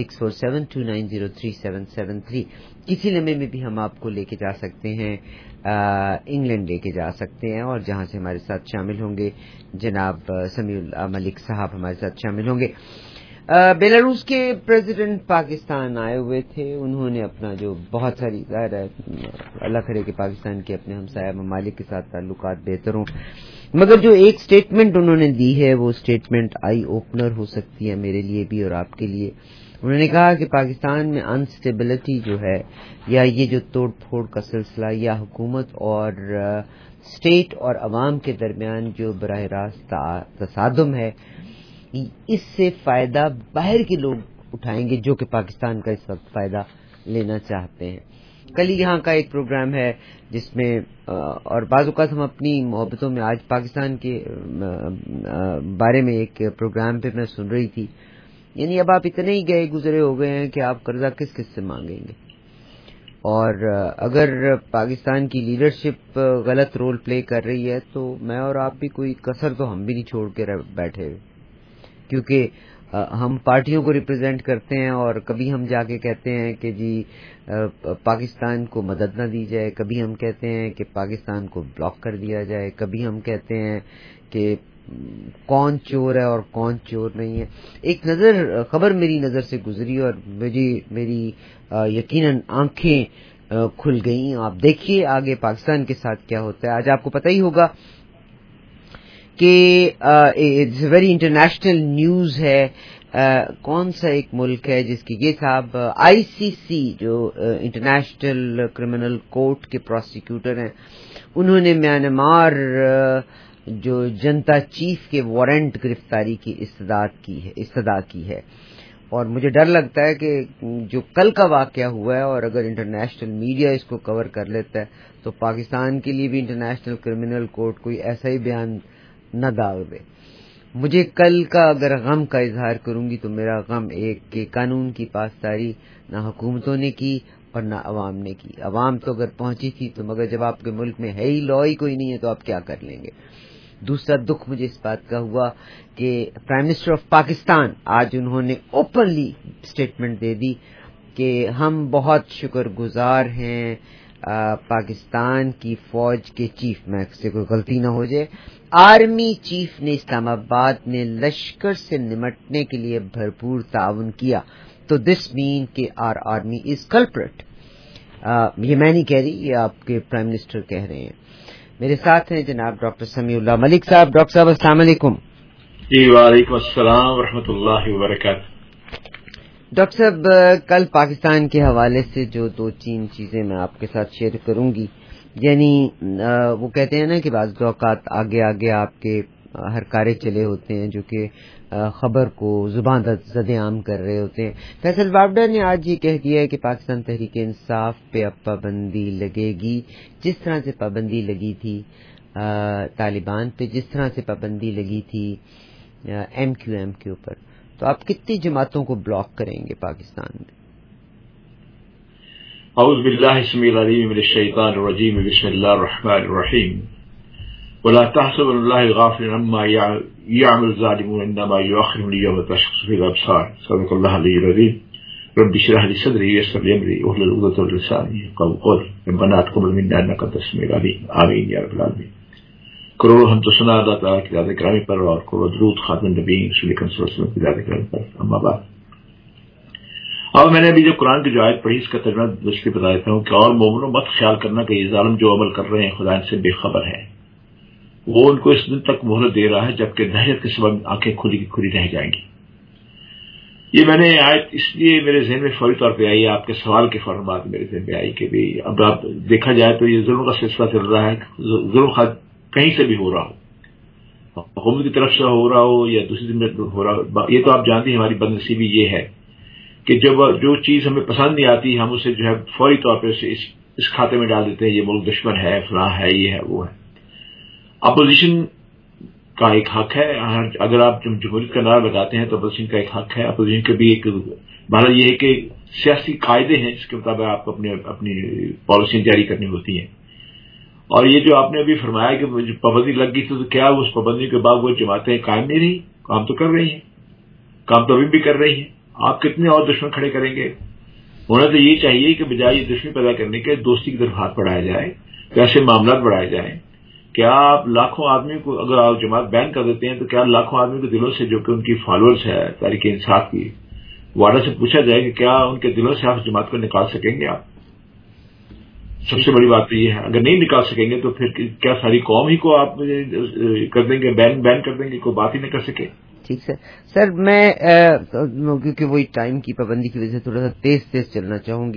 647-290-3773. کسی لمحے میں بھی ہم آپ کو لے کے جا سکتے ہیں, انگلینڈ لے کے جا سکتے ہیں, اور جہاں سے ہمارے ساتھ شامل ہوں گے جناب سمیع اللہ ملک صاحب ہمارے ساتھ شامل ہوں گے. بیلاروس کے پریزیڈنٹ پاکستان آئے ہوئے تھے. انہوں نے اپنا جو بہت ساری, ظاہر ہے اللہ کرے کہ پاکستان کے اپنے ہمسایہ ممالک کے ساتھ تعلقات بہتر ہوں, مگر جو ایک سٹیٹمنٹ انہوں نے دی ہے وہ سٹیٹمنٹ آئی اوپنر ہو سکتی ہے میرے لیے بھی اور آپ کے لیے. انہوں نے کہا کہ پاکستان میں انسٹیبلٹی جو ہے, یا یہ جو توڑ پھوڑ کا سلسلہ, یا حکومت اور اسٹیٹ اور عوام کے درمیان جو براہ راست تصادم ہے, اس سے فائدہ باہر کے لوگ اٹھائیں گے جو کہ پاکستان کا اس وقت فائدہ لینا چاہتے ہیں. کل ہی یہاں کا ایک پروگرام ہے جس میں, اور بعض اوقات ہم اپنی محبتوں میں, آج پاکستان کے بارے میں ایک پروگرام پہ میں سن رہی تھی, یعنی اب آپ اتنے ہی گئے گزرے ہو گئے ہیں کہ آپ قرضہ کس کس سے مانگیں گے. اور اگر پاکستان کی لیڈرشپ غلط رول پلے کر رہی ہے تو میں اور آپ بھی کوئی کسر تو ہم بھی نہیں چھوڑ کے بیٹھے ہوئے، کیونکہ ہم پارٹیوں کو ریپرزینٹ کرتے ہیں، اور کبھی ہم جا کے کہتے ہیں کہ جی پاکستان کو مدد نہ دی جائے، کبھی ہم کہتے ہیں کہ پاکستان کو بلاک کر دیا جائے، کبھی ہم کہتے ہیں کہ کون چور ہے اور کون چور نہیں ہے. ایک خبر میری نظر سے گزری اور میری یقیناً آنکھیں کھل گئیں. آپ دیکھیے آگے پاکستان کے ساتھ کیا ہوتا ہے. آج آپ کو پتہ ہی ہوگا کہ اٹس ویری انٹرنیشنل نیوز ہے. کون سا ایک ملک ہے جس کی یہ صاحب آئی سی سی جو انٹرنیشنل کرمنل کورٹ کے پروسیکیوٹر ہیں، انہوں نے میانمار جو جنتا چیف کے وارنٹ گرفتاری کی استدعا کی ہے. اور مجھے ڈر لگتا ہے کہ جو کل کا واقعہ ہوا ہے، اور اگر انٹرنیشنل میڈیا اس کو کور کر لیتا ہے تو پاکستان کے لیے بھی انٹرنیشنل کرمنل کورٹ کوئی ایسا ہی بیان نہ ڈال دے. مجھے کل کا اگر غم کا اظہار کروں گی تو میرا غم ایک کہ قانون کی پاسداری نہ حکومتوں نے کی اور نہ عوام نے کی. عوام تو اگر پہنچی تھی تو، مگر جب آپ کے ملک میں ہے ہی لا ہی کوئی نہیں ہے تو آپ کیا کر لیں گے. دوسرا دکھ مجھے اس بات کا ہوا کہ پرائم منسٹر آف پاکستان آج انہوں نے اوپنلی اسٹیٹمنٹ دے دی کہ ہم بہت شکر گزار ہیں پاکستان کی فوج کے چیف، میں سے کوئی غلطی نہ ہو جائے، آرمی چیف نے اسلام آباد میں لشکر سے نمٹنے کے لیے بھرپور تعاون کیا. تو دس مین کہ آر آرمی از کلپریٹ. یہ میں نہیں کہہ رہی، یہ آپ کے پرائم منسٹر کہہ رہے ہیں. میرے ساتھ ہیں جناب ڈاکٹر سمیع اللہ ملک صاحب. ڈاکٹر صاحب السلام علیکم. جی وعلیکم السلام ورحمۃ اللہ وبرکاتہ. ڈاکٹر صاحب کل پاکستان کے حوالے سے جو 2-3 چیزیں میں آپ کے ساتھ شیئر کروں گی، یعنی وہ کہتے ہیں نا کہ بعض اوقات آگے آگے آپ کے ہرکارے چلے ہوتے ہیں جو کہ خبر کو زبان زد عام کر رہے ہوتے ہیں. فیصل وابڈا نے آج یہ کہہ دیا ہے کہ پاکستان تحریک انصاف پہ اب پابندی لگے گی، جس طرح سے پابندی لگی تھی طالبان پہ، جس طرح سے پابندی لگی تھی ایم کیو ایم کے اوپر. تو آپ کتنی جماعتوں کو بلاک کریں گے پاکستان میں؟ اعوذ باللہ السمیع العلیم من الشیطان الرجیم، بسم اللہ الرحمن الرحیم. ولا تحسبن الله غافلا عما يعمل الظالمون انما يؤخرهم ليوم تشخص فيه الابصار. صدق الله العلي العظيم. رب اشرح لي صدري ويسر لي امري واحلل عقدة من لساني يفقهوا قولي. ربنا تقبل منا انك انت السميع العليم. آمین یا رب العالمین. کروڑوں حمد و ثنا اللہ تعالیٰ کی ذات گرامی پر اور کروڑوں درود خاتم النبیین رسول اکرم صلی اللہ علیہ وسلم کی ذات گرامی پر. اما بعد، اور میں نے ابھی جو قرآن کی جو آیت پڑھی اس کا ترجمہ دوسری بتا دیتا ہوں کہ اور مومنوں مت خیال کرنا کہ یہ ظالم جو عمل کر رہے ہیں خدا ان سے بے خبر ہے. وہ ان کو اس دن تک مہلت دے رہا ہے جبکہ دہشت کے سبب آنکھیں کھلی کی کھلی رہ جائیں گی. یہ میں نے آیت اس لیے میرے ذہن میں فوری طور پہ آئی، آپ کے سوال کے فوراً بعد میرے ذہن میں آئی کہ بھی اب آپ دیکھا جائے تو یہ ظلم کا سلسلہ چل رہا ہے. ظلم کہیں سے بھی ہو رہا ہو، حکومت کی طرف سے ہو رہا ہو یا دوسری طرف ہو رہا ہو، یہ تو آپ جانتے ہیں ہماری بدنصیبی یہ ہے کہ جب جو چیز ہمیں پسند نہیں آتی ہم اسے جو ہے فوری طور پہ اسے اس کھاتے میں ڈال دیتے ہیں، یہ ملک دشمن ہے، فلاں ہے، یہ ہے، وہ ہے. اپوزیشن کا ایک حق ہے، اگر آپ جمہوریت کا نعرہ لگاتے ہیں تو اپوزیشن کا ایک حق ہے. اپوزیشن کا بھی ایک بہرحال یہ ہے کہ سیاسی قاعدے ہیں جس کے مطابق آپ کو اپنی پالیسیاں جاری کرنی ہوتی ہیں. اور یہ جو آپ نے ابھی فرمایا کہ پابندی لگ گئی تھی تو کیا اس پابندی کے بعد وہ جماعتیں قائم نہیں رہی؟ کام تو کر رہی ہیں، کام تو ابھی بھی کر رہی ہیں. آپ کتنے اور دشمن کھڑے کریں گے؟ ہونا تو یہ چاہیے کہ بجائے یہ دشمنی پیدا کرنے کے دوستی کی طرف ہاتھ بڑھایا جائے، ایسے معاملات بڑھائے جائیں. کیا آپ لاکھوں آدمی کو اگر آپ جماعت بین کر دیتے ہیں تو کیا لاکھوں آدمی کے دلوں سے جو کہ ان کی فالوورز ہے تحریک انصاف کی، وعدہ سے پوچھا جائے کہ کیا ان کے دلوں سے آپ جماعت کو نکال سکیں گے؟ آپ سب سے بڑی بات تو یہ ہے، اگر نہیں نکال سکیں گے تو پھر کیا ساری قوم ہی کو آپ کر دیں گے، بین کر دیں گے، کوئی بات ہی نہ کر سکے؟ ٹھیک سر میں کیونکہ وہی ٹائم کی پابندی کی وجہ سے تھوڑا سا تیز چلنا چاہوں گی.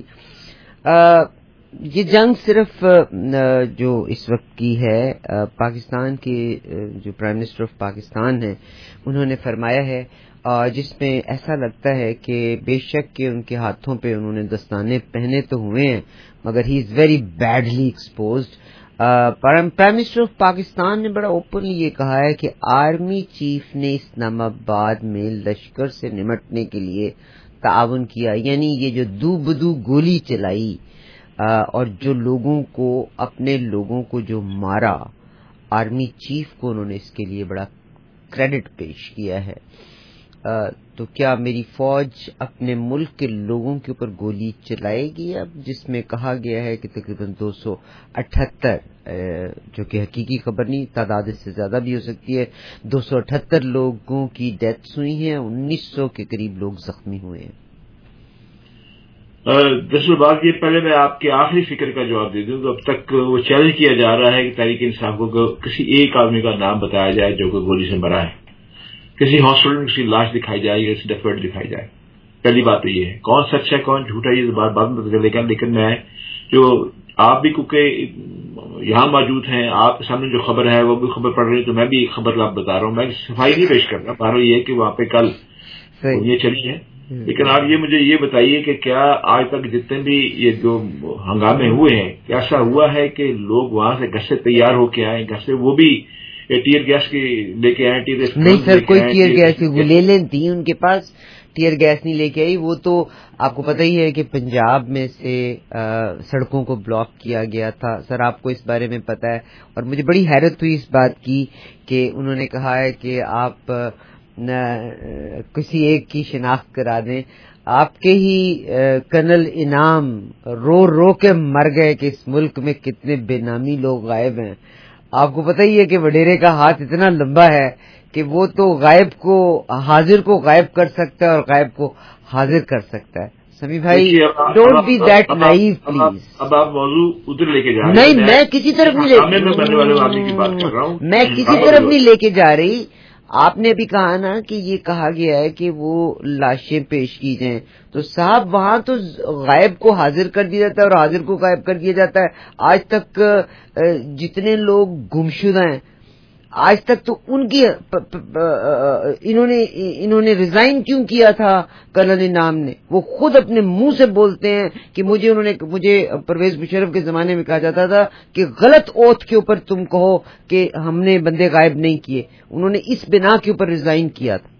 یہ جنگ صرف جو اس وقت کی ہے، پاکستان کے جو پرائم منسٹر آف پاکستان ہیں انہوں نے فرمایا ہے، جس میں ایسا لگتا ہے کہ بے شک کہ ان کے ہاتھوں پہ انہوں نے دستانے پہنے تو ہوئے ہیں مگر he is very badly exposed. Prime minister of Pakistan نے بڑا اوپنلی یہ کہا ہے کہ آرمی چیف نے اسلام آباد میں لشکر سے نمٹنے کے لیے تعاون کیا، یعنی یہ جو دو بدو گولی چلائی اور جو لوگوں کو اپنے لوگوں کو جو مارا، آرمی چیف کو انہوں نے اس کے لیے بڑا کریڈٹ پیش کیا ہے. تو کیا میری فوج اپنے ملک کے لوگوں کے اوپر گولی چلائے گی اب، جس میں کہا گیا ہے کہ تقریباً 278 جو کہ حقیقی خبر نہیں، تعداد اس سے زیادہ بھی ہو سکتی ہے، 278 لوگوں کی ڈیتھس ہوئی ہیں، 1900 کے قریب لوگ زخمی ہوئے ہیں. دراصل بات یہ، پہلے میں آپ کے آخری فکر کا جواب دے دوں تو اب تک وہ چیلنج کیا جا رہا ہے کہ تحریک انصاف کو کسی ایک آدمی کا نام بتایا جائے جو کہ گولی سے مرا ہے، کسی ہاسپٹل میں کسی لاش دکھائی جائے یا کسی ڈیتھ بیڈ دکھائی جائے. پہلی بات تو یہ ہے، کون سچ ہے کون جھوٹا یہ بات میں پتہ چلے گا. لیکن میں جو آپ بھی کیونکہ یہاں موجود ہیں، آپ کے سامنے جو خبر ہے وہ بھی خبر پڑھ رہی ہے، تو میں بھی خبر آپ بتا رہا ہوں. میں صفائی نہیں پیش کر رہا، بہرحال یہ ہے کہ وہاں پہ کل یہ چلی ہے. لیکن آپ یہ مجھے یہ بتائیے کہ کیا آج تک جتنے بھی یہ جو ہنگامے ہوئے ہیں، کیا ایسا ہوا ہے کہ لوگ وہاں سے گھر سے تیار ہو کے آئے، گھر سے وہ بھی ٹیئر گیس کی لے کے آئے؟ نہیں سر، کوئی ٹیئر گیس کی گولیاں تھیں ان کے پاس، ٹیئر گیس نہیں لے کے آئی. وہ تو آپ کو پتہ ہی ہے کہ پنجاب میں سے سڑکوں کو بلاک کیا گیا تھا. سر آپ کو اس بارے میں پتہ ہے، اور مجھے بڑی حیرت ہوئی اس بات کی کہ انہوں نے کہا ہے کہ آپ کسی ایک کی شناخت کرا دیں. آپ کے ہی کرنل انعام رو رو کے مر گئے کہ اس ملک میں کتنے بے نامی لوگ غائب ہیں. آپ کو پتہ ہی ہے کہ وڈیرے کا ہاتھ اتنا لمبا ہے کہ وہ تو غائب کو حاضر کو غائب کر سکتا ہے اور غائب کو حاضر کر سکتا ہے. سمی بھائی don't be that naive please. اب آپ موضوع ادھر لے کے جا رہے ہیں. نہیں، میں کسی طرف نہیں لے کے جا رہی. آپ نے ابھی کہا نا کہ یہ کہا گیا ہے کہ وہ لاشیں پیش کی جائیں، تو صاحب وہاں تو غائب کو حاضر کر دیا جاتا ہے اور حاضر کو غائب کر دیا جاتا ہے. آج تک جتنے لوگ گمشدہ ہیں، آج تک تو ان کی انہوں نے ریزائن کیوں کیا تھا کرنل انعام نے؟ وہ خود اپنے منہ سے بولتے ہیں کہ مجھے پرویز مشرف کے زمانے میں کہا جاتا تھا کہ غلط اوتھ کے اوپر تم کہو کہ ہم نے بندے غائب نہیں کیے. انہوں نے اس بنا کے اوپر ریزائن کیا تھا.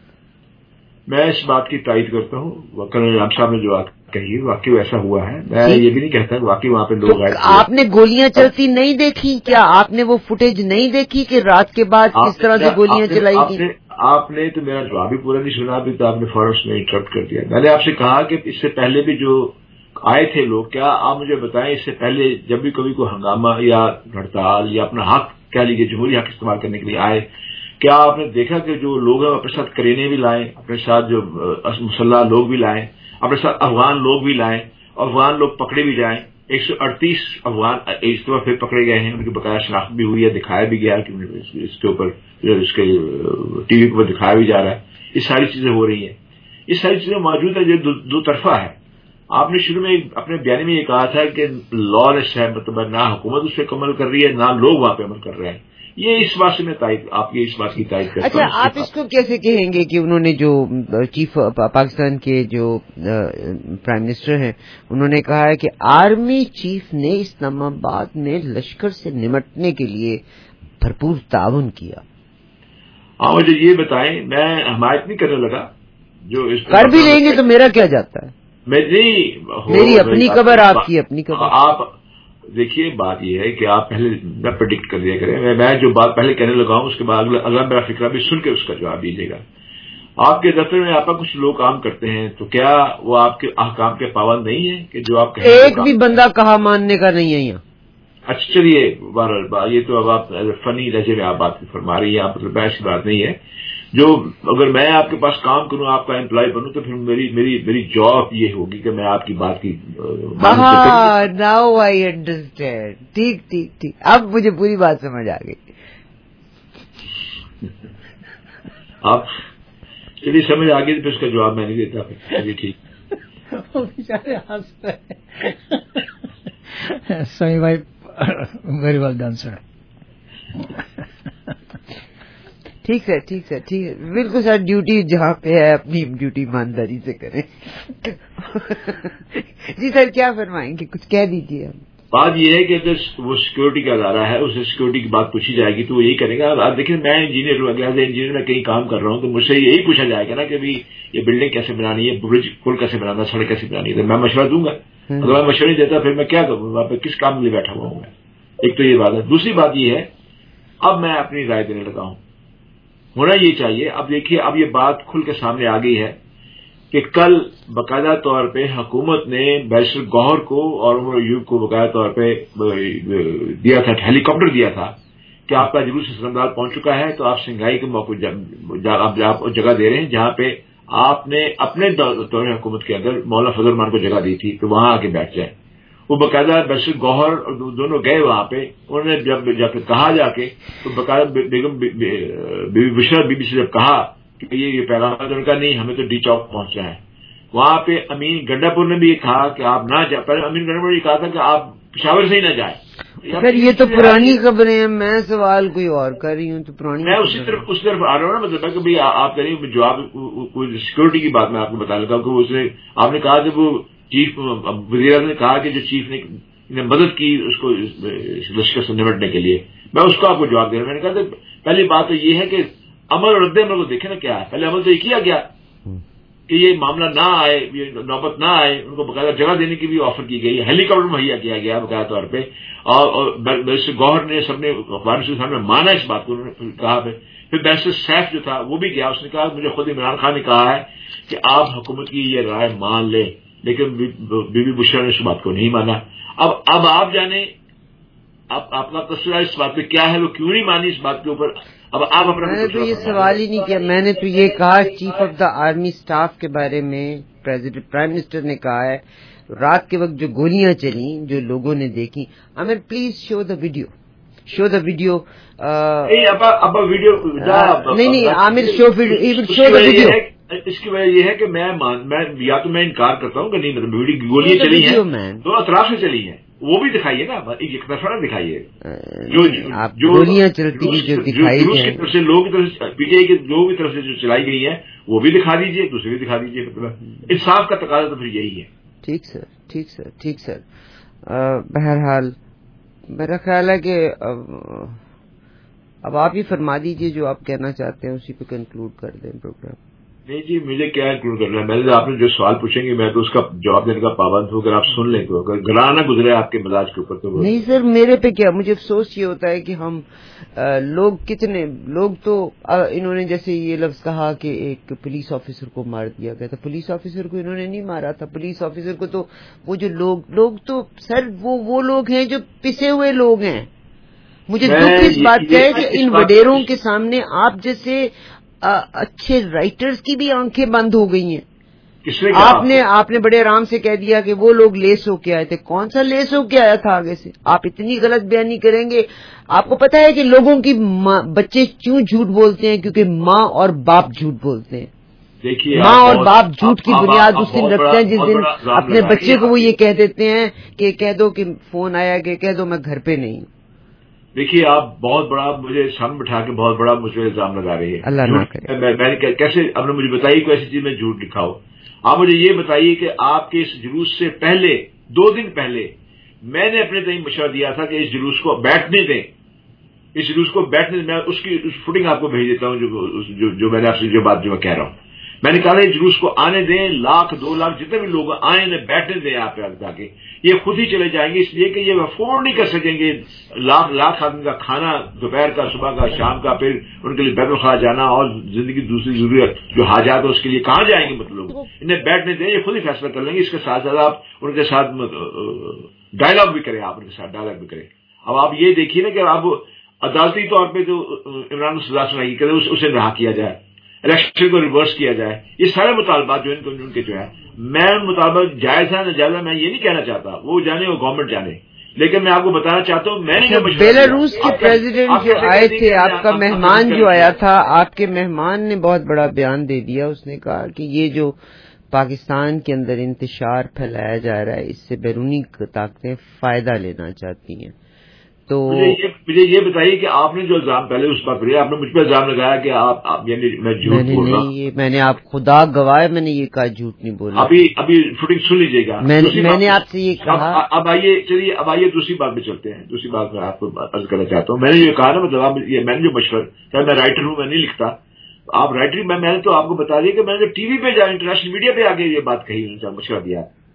میں اس بات کی تائید کرتا ہوں، کرنل انعام صاحب نے جو بات کہی واقعی ویسا ہوا ہے. میں یہ بھی نہیں کہتا کہ واقعی وہاں پہ لوگ آئے. آپ نے گولیاں چلتی نہیں دیکھی کیا؟ آپ نے وہ فوٹیج نہیں دیکھی کہ رات کے بعد کس طرح سے گولیاں چلائی گئی؟ آپ نے تو میرا جواب بھی پورا نہیں سنا، ابھی تو آپ نے فوراً میں انٹرپٹ کر دیا. میں نے آپ سے کہا کہ اس سے پہلے بھی جو آئے تھے لوگ، کیا آپ مجھے بتائیں اس سے پہلے جب بھی کبھی کوئی ہنگامہ یا ہڑتال یا اپنا حق کہہ لیجیے جمہوری حق استعمال کرنے کے لیے آئے، کیا آپ نے دیکھا کہ جو لوگ ہیں اپنے ساتھ کرینے بھی لائیں، اپنے ساتھ جو مسلح لوگ بھی لائیں، اپنے ساتھ افغان لوگ بھی لائیں، افغان لوگ پکڑے بھی جائیں؟ 138 افغان اس کے بعد پھر پکڑے گئے ہیں، ان کی بقایا شناخت بھی ہوئی ہے، دکھایا بھی گیا کہ اس کے اوپر اس کے ٹی وی کے اوپر دکھایا بھی جا رہا ہے. یہ ساری چیزیں ہو رہی ہیں، یہ ساری چیزیں موجود ہیں جو دو طرفہ ہے. آپ نے شروع میں اپنے بیان میں یہ کہا تھا کہ لا لیس ہے، مطلب نہ حکومت اس پہ عمل کر رہی ہے نہ لوگ وہاں پہ عمل کر رہے ہیں. یہ اس بات سے میں آپ کی اس بات کی تائید کرتا ہوں. اچھا، آپ اس کو کیسے کہیں گے کہ انہوں نے جو چیف پاکستان کے جو پرائم منسٹر ہیں انہوں نے کہا ہے کہ آرمی چیف نے اسلام آباد میں لشکر سے نمٹنے کے لیے بھرپور تعاون کیا؟ ہاں مجھے یہ بتائیں، میں حمایت نہیں کرنے لگا. جو اس کر بھی لیں گے تو میرا کیا جاتا ہے؟ میری اپنی خبر، آپ کی اپنی خبر. آپ دیکھیے بات یہ ہے کہ آپ پہلے نہ پریڈکٹ کر دیا کریں. میں جو بات پہلے کہنے لگا ہوں اس کے بعد اگلا میرا فکرہ بھی سن کے اس کا جواب دیجیے گا. آپ کے دفتر میں آپ کا کچھ لوگ کام کرتے ہیں تو کیا وہ آپ کے احکام کے پابند نہیں ہیں کہ جو آپ ایک بھی بندہ کہا ماننے کا نہیں ہے یہاں؟ اچھا چلیے، یہ تو اب آپ فنی لہجے میں آپ بات فرما رہی ہیں، مطلب ایسی بات نہیں ہے. جو اگر میں آپ کے پاس کام کروں، آپ کا امپلائی بنوں، تو پھر میری جاب یہ ہوگی کہ میں آپ کی بات کی. Now I understand. ٹھیک اب مجھے پوری بات سمجھ آ گئی. آپ چلیے سمجھ آ گئی تو پھر اس کا جواب میں نہیں دیتا. چلیے ٹھیک. سمی بھائی ویری ویل ڈن سر. ٹھیک ہے بالکل سر. ڈیوٹی جہاں پہ ہے اپنی ڈیوٹی ایمانداری سے کریں. جی سر کیا فرمائیں گے؟ کچھ کہہ دیجیے. بات یہ ہے کہ اگر وہ سیکورٹی کا ادارہ ہے، اسے سیکورٹی کی بات پوچھی جائے گی تو وہ یہی کرے گا. آپ دیکھیں میں انجینئر ہوں، ایز اے انجینئر میں کہیں کام کر رہا ہوں تو مجھ سے یہی پوچھا جائے گا نا کہ یہ بلڈنگ کیسے بنانی ہے، برج پل کیسے بنانا ہے، سڑک کیسے بنانی ہے، تو میں مشورہ دوں گا. अगर मैं मशवरे नहीं देता फिर मैं क्या करूँ, वहां पे किस काम के लिए बैठा हुआ हूँ मैं। एक तो ये बात है। दूसरी बात ये है, अब मैं अपनी राय देने लगा हूँ। होना ये चाहिए, अब देखिए अब ये बात खुल के सामने आ गई है कि कल बाकायदा तौर पे हुकूमत ने बैरिस्टर गौहर को और उमर अयूब को बाकायदा तौर पे दिया था, हेलीकॉप्टर दिया था कि आपका जुलूस इस्लामाबाद पहुंच चुका है, तो आप सिंगाई के मौके आप जगह दे रहे हैं जहां पे आपने अपने दौरे हुकूमत के अंदर मौलाना फजल रहमान को जगह दी थी, तो वहां आके बैठ जाए। वो बाकायदा बैरिस्टर गौहर और दोनों गए वहां पे, उन्होंने जब जाकर कहा जाके, तो बाकायदा बेगम बीबी बुशरा बीबी से जब कहा कि ये पैगाम है, तो उनका नहीं, हमें तो डी चौक पहुंचना है। वहां पे अमीन गंडापुर ने भी ये कहा कि आप ना जाए, पहले अमीन गंडापुर ने कहा था कि आप पेशावर से ही ना जाए। सर ये तो पुरानी खबरें हैं, मैं सवाल कोई और कर रही हूँ, तो पुरानी मैं उस तरफ आ रहा हूँ ना, मतलब है कि भाई आप करिए जवाब, कोई सिक्योरिटी की बात मैं आपको बता लेता हूँ कि उसने आपने कहा कि वो चीफ वजीर ने कहा कि जो चीफ ने मदद की उसको लश्कर से निपटने के लिए, मैं उसको आपको जवाब दे रहा हूँ। मैंने कहा पहली बात तो ये है कि अमल और रद्द अमल को देखे ना क्या है। पहले अमल तो ये किया गया कि ये मामला ना आए, ये नौबत ना आए, उनको बकायदा जगह देने की भी ऑफर की गई है, हेलीकॉप्टर मुहैया किया गया बकायदा तौर पे, और बैरिस्टर गौहर ने सबने अखबार के सामने माना इस बात को, उन्होंने कहा। फिर बैरिस्टर सैफ जो था वो भी गया, उसने कहा मुझे खुद इमरान खान ने कहा है कि आप हुकूमत की ये राय मान लें, लेकिन बीबी बुशरा ने इस बात को नहीं माना। अब आप जाने आपका तस्वीर इस बात पे क्या है, वो क्यों नहीं मानी इस बात के ऊपर। अब आप अपना, मैंने तो ये सवाल ही नहीं किया, मैंने तो ये कहा chief of the army staff के बारे में प्राइम मिनिस्टर ने कहा है रात के वक्त जो गोलियां चली, जो लोगों ने देखी। Aamir please show the video. नहीं आमिर शो द वीडियो। इसकी वजह यह है कि मैं या तो मैं इनकार करता हूँ कि नहीं, मतलब वीडियो गोलियां चली हैं, दोनों अतराफ से चली हैं, वो भी दिखाइए ना, एक तरफा ना दिखाइए। जो गोलियां चलती हुई जो दिखाई की तरफ से, लोगों की तरफ से, पीटीआई के लोगों की तरफ से जो चलाई गई है वो भी दिखा दीजिए, दूसरी भी दिखा दीजिए। मतलब इंसाफ का तकाजा तो फिर यही है। ठीक सर। बहरहाल मेरा ख्याल है कि अब आप ही फरमा दीजिए जो आप कहना चाहते हैं, उसी पे कंक्लूड कर दें प्रोग्राम। नहीं जी, मुझे क्या इंक्लूड करना है, मैंने आपने जो सवाल पूछेंगे मैं तो उसका जवाब देने का पाबंद हूँ। अगर आप सुन लें तो, अगर गला ना गुजरे आपके मिजाज के ऊपर तो नहीं सर, मेरे पे क्या, मुझे अफसोस ये होता है कि हम कितने लोग तो इन्होंने जैसे ये लफ्ज कहा कि एक पुलिस ऑफिसर को मार दिया गया था। पुलिस ऑफिसर को इन्होंने नहीं मारा था, पुलिस ऑफिसर को तो वो जो लोग तो सर वो लोग हैं जो पिसे हुए लोग हैं। मुझे दुख इस बात का है कि इन वडेरों के सामने आप जैसे अच्छे राइटर्स की भी आंखें बंद हो गई हैं। आपने बड़े आराम से कह दिया कि वो लोग लेस होके आए थे। कौन सा लेस होके आया था आगे से? आप इतनी गलत बयानी करेंगे। आपको पता है कि लोगों की बच्चे क्यों झूठ बोलते हैं? क्योंकि माँ और बाप झूठ बोलते हैं। देखिए, माँ और बाप झूठ की बुनियाद उस दिन रखते हैं जिस दिन अपने बच्चे को वो ये कह देते हैं कि कह दो कि फोन आया, कि कह दो मैं घर पे नहीं हूँ। देखिए, आप बहुत बड़ा मुझे सामने बिठा के बहुत बड़ा मुझ पर इल्जाम लगा रही है। अल्लाह ना करे। मैंने कैसे, आपने मुझे बताइए कोई ऐसी चीज में झूठ लिखा हो। आप मुझे ये बताइए कि आपके इस जुलूस से पहले 2 दिन पहले मैंने अपने तय मशवरा दिया था कि इस जुलूस को बैठने दें, इस जुलूस को बैठने दें। मैं उसकी फुटिंग आपको भेज देता हूँ जो मैंने आपसे जो मैं कह रहा हूँ। मैंने कहा इस जुलूस को आने दें, 1,00,000 2 लाख जितने भी लोग आए इन्हें बैठने दें यहाँ पे जाके। ये खुद ही चले जाएंगे, इसलिए कि ये अफोर्ड नहीं कर सकेंगे लाख आदमी का खाना, दोपहर का, सुबह का, शाम का, फिर उनके लिए बैतुल खाला जाना और जिंदगी दूसरी जरूरत जो हाजात है उसके लिए कहाँ जाएंगे। मतलब इन्हें बैठने दें, ये खुद ही फैसला कर लेंगे। इसके साथ साथ आप उनके साथ डायलॉग भी करें, आप उनके साथ डायलॉग भी करें। अब आप ये देखिए ना कि अब अदालती तौर पर जो इमरान को सजा सुनाई करे उसे रहा किया जाए, इलेक्शन को रिवर्स किया जाए। ये सारे मुतालबात जो उनके जो है, मैं उन मुतालबात जायज है न जायज, मैं ये नहीं कहना चाहता, वो जाने, वो गवर्नमेंट जाने। लेकिन मैं आपको बताना चाहता हूँ, मैंने बेलारूस के प्रेसिडेंट जो आए थे, आपका मेहमान जो आया था, आपके मेहमान ने बहुत बड़ा बयान दे दिया। उसने कहा कि ये जो पाकिस्तान के अंदर इंतशार फैलाया जा रहा है, इससे बैरूनी ताकतें फायदा लेना चाहती हैं। तो मुझे ये बताइए कि आपने जो इल्जाम पहले उस बात पर आपने मुझ पर इल्जाम लगाया कि आप यानी मैं झूठ बोल रहा हूँ। मैंने आप खुदा गवाह, मैंने ये कहा झूठ नहीं बोला। अभी फुटिंग सुन लीजिएगा। मैंने आपसे ये कहा। अब आइए दूसरी बात पे चलते हैं। दूसरी बात मैं आपको अर्ज करना चाहता हूँ। मैंने ये कहा ना, मतलब मैंने जो मशवरा, चाहे मैं राइटर हूँ, मैं नहीं लिखता, आप राइटर, मैंने तो आपको बता दिया कि मैंने जो टीवी पे इंटरनेशनल मीडिया पे आगे ये बात कही, मशवरा दिया,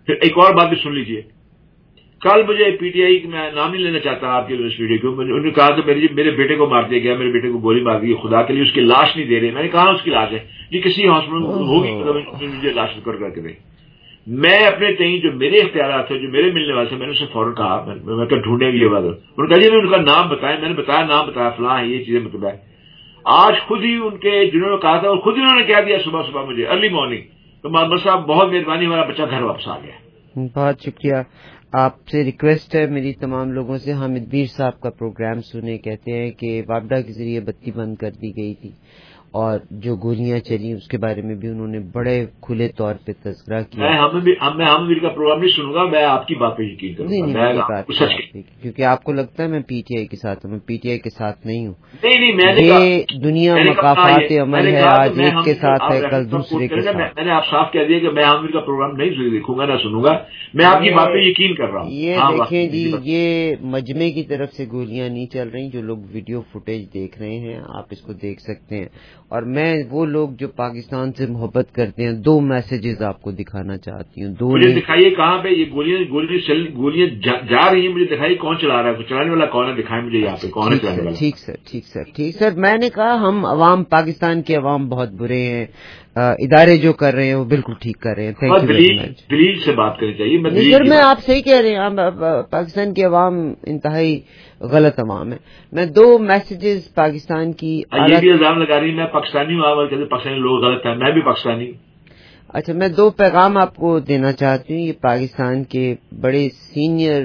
پھر ایک اور بات بھی سن لیجئے. کل مجھے پی ٹی آئی میں نام نہیں لینا چاہتا آپ کے اس ویڈیو کو, انہوں نے کہا کہ میرے بیٹے کو مار دیا گیا, میرے بیٹے کو گولی مار دی, خدا کے لیے اس کی لاش نہیں دے رہے. میں نے کہا اس کی لاش ہے یہ کسی ہاسپٹل میں ہوگی, مجھے لاش ریکارڈ کر کے دیں. میں اپنے تئیں جو میرے اختیارات تھے, جو میرے ملنے والے تھے, میں نے اسے فوراً کہا, میں کہ ڈھونڈیں گے یہ بات. انہوں نے کہا جی ان کا نام بتائیں. میں نے بتایا, نام بتایا, فلاں ہے, یہ چیزیں مطلب ہے. آج خود ہی ان کے جنہوں نے کہا تھا, اور خود ہی انہوں نے کہہ دیا صبح مجھے ارلی مارننگ, تو محمد صاحب بہت مہربانی, ہمارا بچہ گھر واپس آ گیا. بہت شکریہ. آپ سے ریکویسٹ ہے میری تمام لوگوں سے, حامد میر صاحب کا پروگرام سنیں. کہتے ہیں کہ وابڈا کے ذریعے بتی بند کر دی گئی تھی, اور جو گولیاں چلی اس کے بارے میں بھی انہوں نے بڑے کھلے طور پہ تذکرہ کیا. میں حامد کا پروگرام نہیں سنوں گا, میں آپ کی بات پہ یقین کروں گا, کیونکہ آپ کو لگتا ہے میں پی ٹی آئی کے ساتھ ہوں. میں پی ٹی آئی کے ساتھ نہیں ہوں. یہ دنیا مقافات عمل ہے, آج ایک کے ساتھ ہے کل دوسرے کے ساتھ. میں نے آپ صاف کہہ دیا کہ میں حامد کا پروگرام نہیں دیکھوں گا, نہ سنوں گا. میں آپ کی بات پہ یقین کر رہا ہوں. یہ دیکھیں جی, یہ مجمع کی طرف سے گولیاں نہیں چل رہی. جو لوگ ویڈیو فوٹیج دیکھ رہے ہیں آپ اس کو دیکھ سکتے ہیں. اور میں وہ لوگ جو پاکستان سے محبت کرتے ہیں, دو میسجز آپ کو دکھانا چاہتی ہوں. مجھے دکھائیے کہاں پہ یہ گولیاں جا رہی ہیں, مجھے دکھائیے کون چلا رہا ہے, چلانے والا کون ہے, دکھائیں مجھے یہاں پہ کون ہے چلانے والا. ٹھیک سر. میں نے کہا ہم عوام, پاکستان کے عوام بہت برے ہیں, ادارے جو کر رہے ہیں وہ بالکل ٹھیک کر رہے ہیں. Thank you very much. دلیل سے بات کرنی چاہیے. سر میں آپ صحیح کہہ رہے ہیں, پاکستان کے عوام انتہائی غلط عوام ہے. میں دو میسجز پاکستان کی, یہ بھی الزام لگا رہی ہے میں پاکستانی ہوں, کہتے پاکستانی لوگ غلط ہیں, میں بھی پاکستانی ہوں. اچھا, میں دو پیغام آپ کو دینا چاہتی ہوں. یہ پاکستان کے بڑے سینئر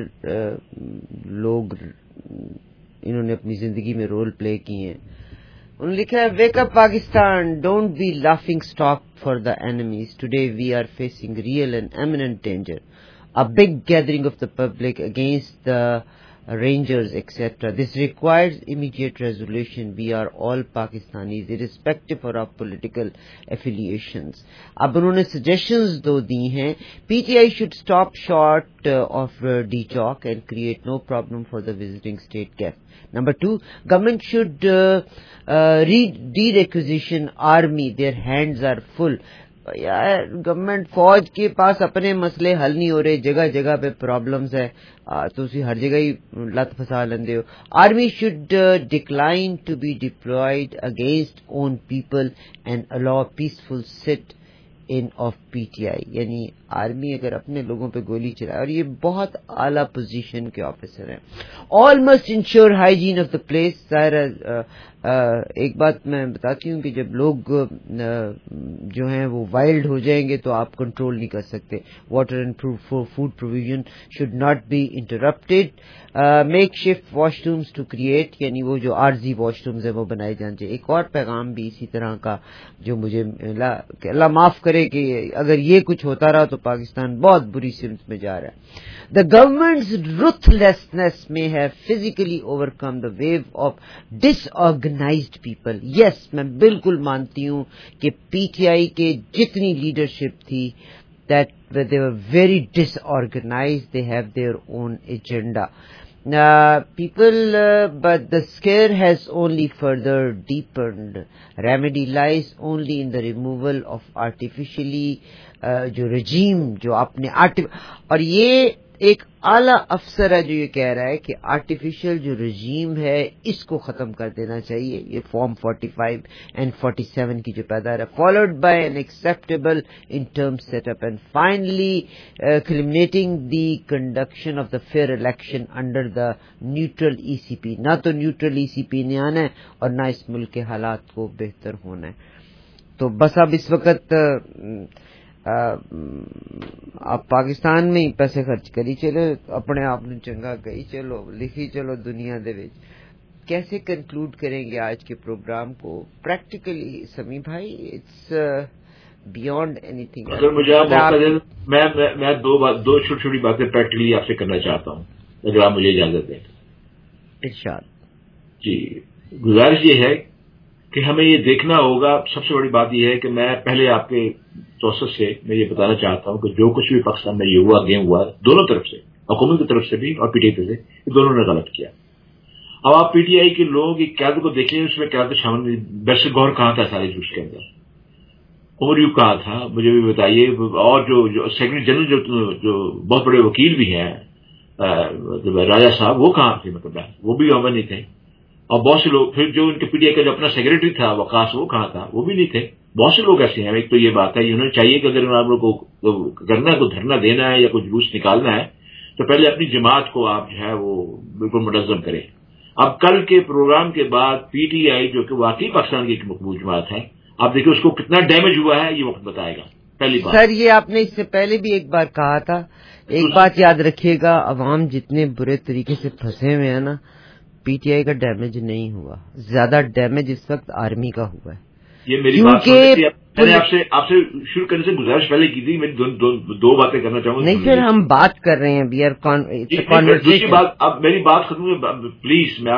لوگ, انہوں نے اپنی زندگی میں رول پلے کیے ہیں. انہوں نے لکھا ہے, wake up Pakistan, don't be laughing stock for the enemies. Today we are facing real and imminent danger. A big gathering of the public against the Rangers, etc. This requires immediate resolution. We are all Pakistanis, irrespective of our political affiliations. اب انہوں نے suggestions دو دی ہیں. PTI should stop short of D-Chalk and create no problem for the visiting state cap. Number 2, government should de-requisition army. Their hands are full. یار government فوج کے پاس اپنے مسئلے حل نہیں ہو رہے, جگہ جگہ پہ پرابلمز ہے, تو اسی ہر جگہ ہی لت پھنسا لیندے ہو. Army should decline to be deployed against own people and allow peaceful sit in of P T I. یعنی آرمی اگر اپنے لوگوں پہ گولی چلائے, اور یہ بہت اعلیٰ پوزیشن کے آفیسر ہیں. All must ensure hygiene of the place. ظاہر ایک بات میں بتاتی ہوں کہ جب لوگ جو ہیں وہ وائلڈ ہو جائیں گے تو آپ کنٹرول نہیں کر سکتے. Water and food provision should not be interrupted. Makeshift washrooms to create, یعنی وہ جو عارضی واش رومز ہیں وہ بنائے جانے چاہیے. ایک اور پیغام بھی اسی طرح کا جو مجھے اللہ معاف کرے کہ اگر یہ کچھ ہوتا رہا تو پاکستان بہت بری سمت میں جا رہا ہے. The government's ruthlessness may have physically overcome the wave of disorganized people. Yes, میں بالکل مانتی ہوں کہ پی ٹی آئی کے جتنی لیڈرشپ تھی, that they were very disorganized, they have their own agenda. But the scare has only further deepened. Remedy lies only in the removal of artificially جو رجیم جو اپنے اور یہ ایک اعلیٰ افسر ہے جو یہ کہہ رہا ہے کہ آرٹیفیشل جو رجیم ہے اس کو ختم کر دینا چاہیے. یہ فارم 45 اینڈ 47 کی جو پیدار ہے, followed by an acceptable interim set up and finally culminating the conduction of the fair election under the neutral E C P. نہ تو نیوٹرل ای سی پی نے آنا ہے اور نہ اس ملک کے حالات کو بہتر ہونا ہے. تو بس اب اس وقت آپ پاکستان میں ہی پیسے خرچ کری چلو, اپنے آپ نے چنگا کہی چلو, لکھی چلو دنیا دے وچ. کیسے کنکلوڈ کریں گے آج کے پروگرام کو پریکٹیکلی سمی بھائی؟ It's beyond anything. اگر مجھے آپ موقع دیں میں دو چھوٹی چھوٹی باتیں پریکٹیکلی آپ سے کرنا چاہتا ہوں, اگر آپ مجھے اجازت دیں. ارشاد. جی, گزارش یہ ہے کہ ہمیں یہ دیکھنا ہوگا. سب سے بڑی بات یہ ہے کہ میں پہلے آپ کے توسط سے میں یہ بتانا چاہتا ہوں کہ جو کچھ بھی پاکستان میں یہ ہوا گیم ہوا, دونوں طرف سے, حکومت کی طرف سے بھی اور پی ٹی آئی سے, یہ دونوں نے غلط کیا. اب آپ پی ٹی آئی کے لوگوں کی قیادت کو دیکھیں, اس میں قیادت شامل بیسٹ گور کہاں تھا سارے جوش کے اندر. عمر یوب کہاں تھا مجھے بھی بتائیے. اور جو سیکرٹری جنرل جو بہت بڑے وکیل بھی ہیں راجا صاحب, وہ کہاں تھے؟ مطلب وہ بھی وہاں نہیں تھے. اور بہت سے لوگ پھر جو ان کے پی ٹی آئی کا جو اپنا سیکرٹری تھا وقاص, وہ کہاں تھا؟ وہ بھی نہیں تھے. بہت سے لوگ ایسے ہیں. ایک تو یہ بات ہے انہوں نے چاہیے کہ اگر آپ لوگ کو کرنا ہے, کو دھرنا دینا ہے یا کوئی جلوس نکالنا ہے, تو پہلے اپنی جماعت کو آپ جو ہے وہ بالکل منظم کریں. اب کل کے پروگرام کے بعد پی ٹی آئی جو کہ واقعی پاکستان کی ایک مقبول جماعت ہے, آپ دیکھیں اس کو کتنا ڈیمیج ہوا ہے, یہ وقت بتائے گا. پہلی بات سر, یہ آپ نے اس سے پہلے بھی ایک بار کہا تھا. ایک بات یاد رکھیے گا, عوام جتنے برے طریقے سے پھنسے ہوئے ہیں نا, پی ٹی آئی کا ڈیمیج نہیں ہوا, زیادہ ڈیمیج اس وقت آرمی کا ہوا ہے. یہ میری بات میں نے آپ سے شروع کرنے سے گزارش پہلے کی تھی. میں دو باتیں کرنا چاہوں گا. نہیں سر, ہم بات کر رہے ہیں. دوسری بات, اب میری بات ختم ہوئی پلیز. میں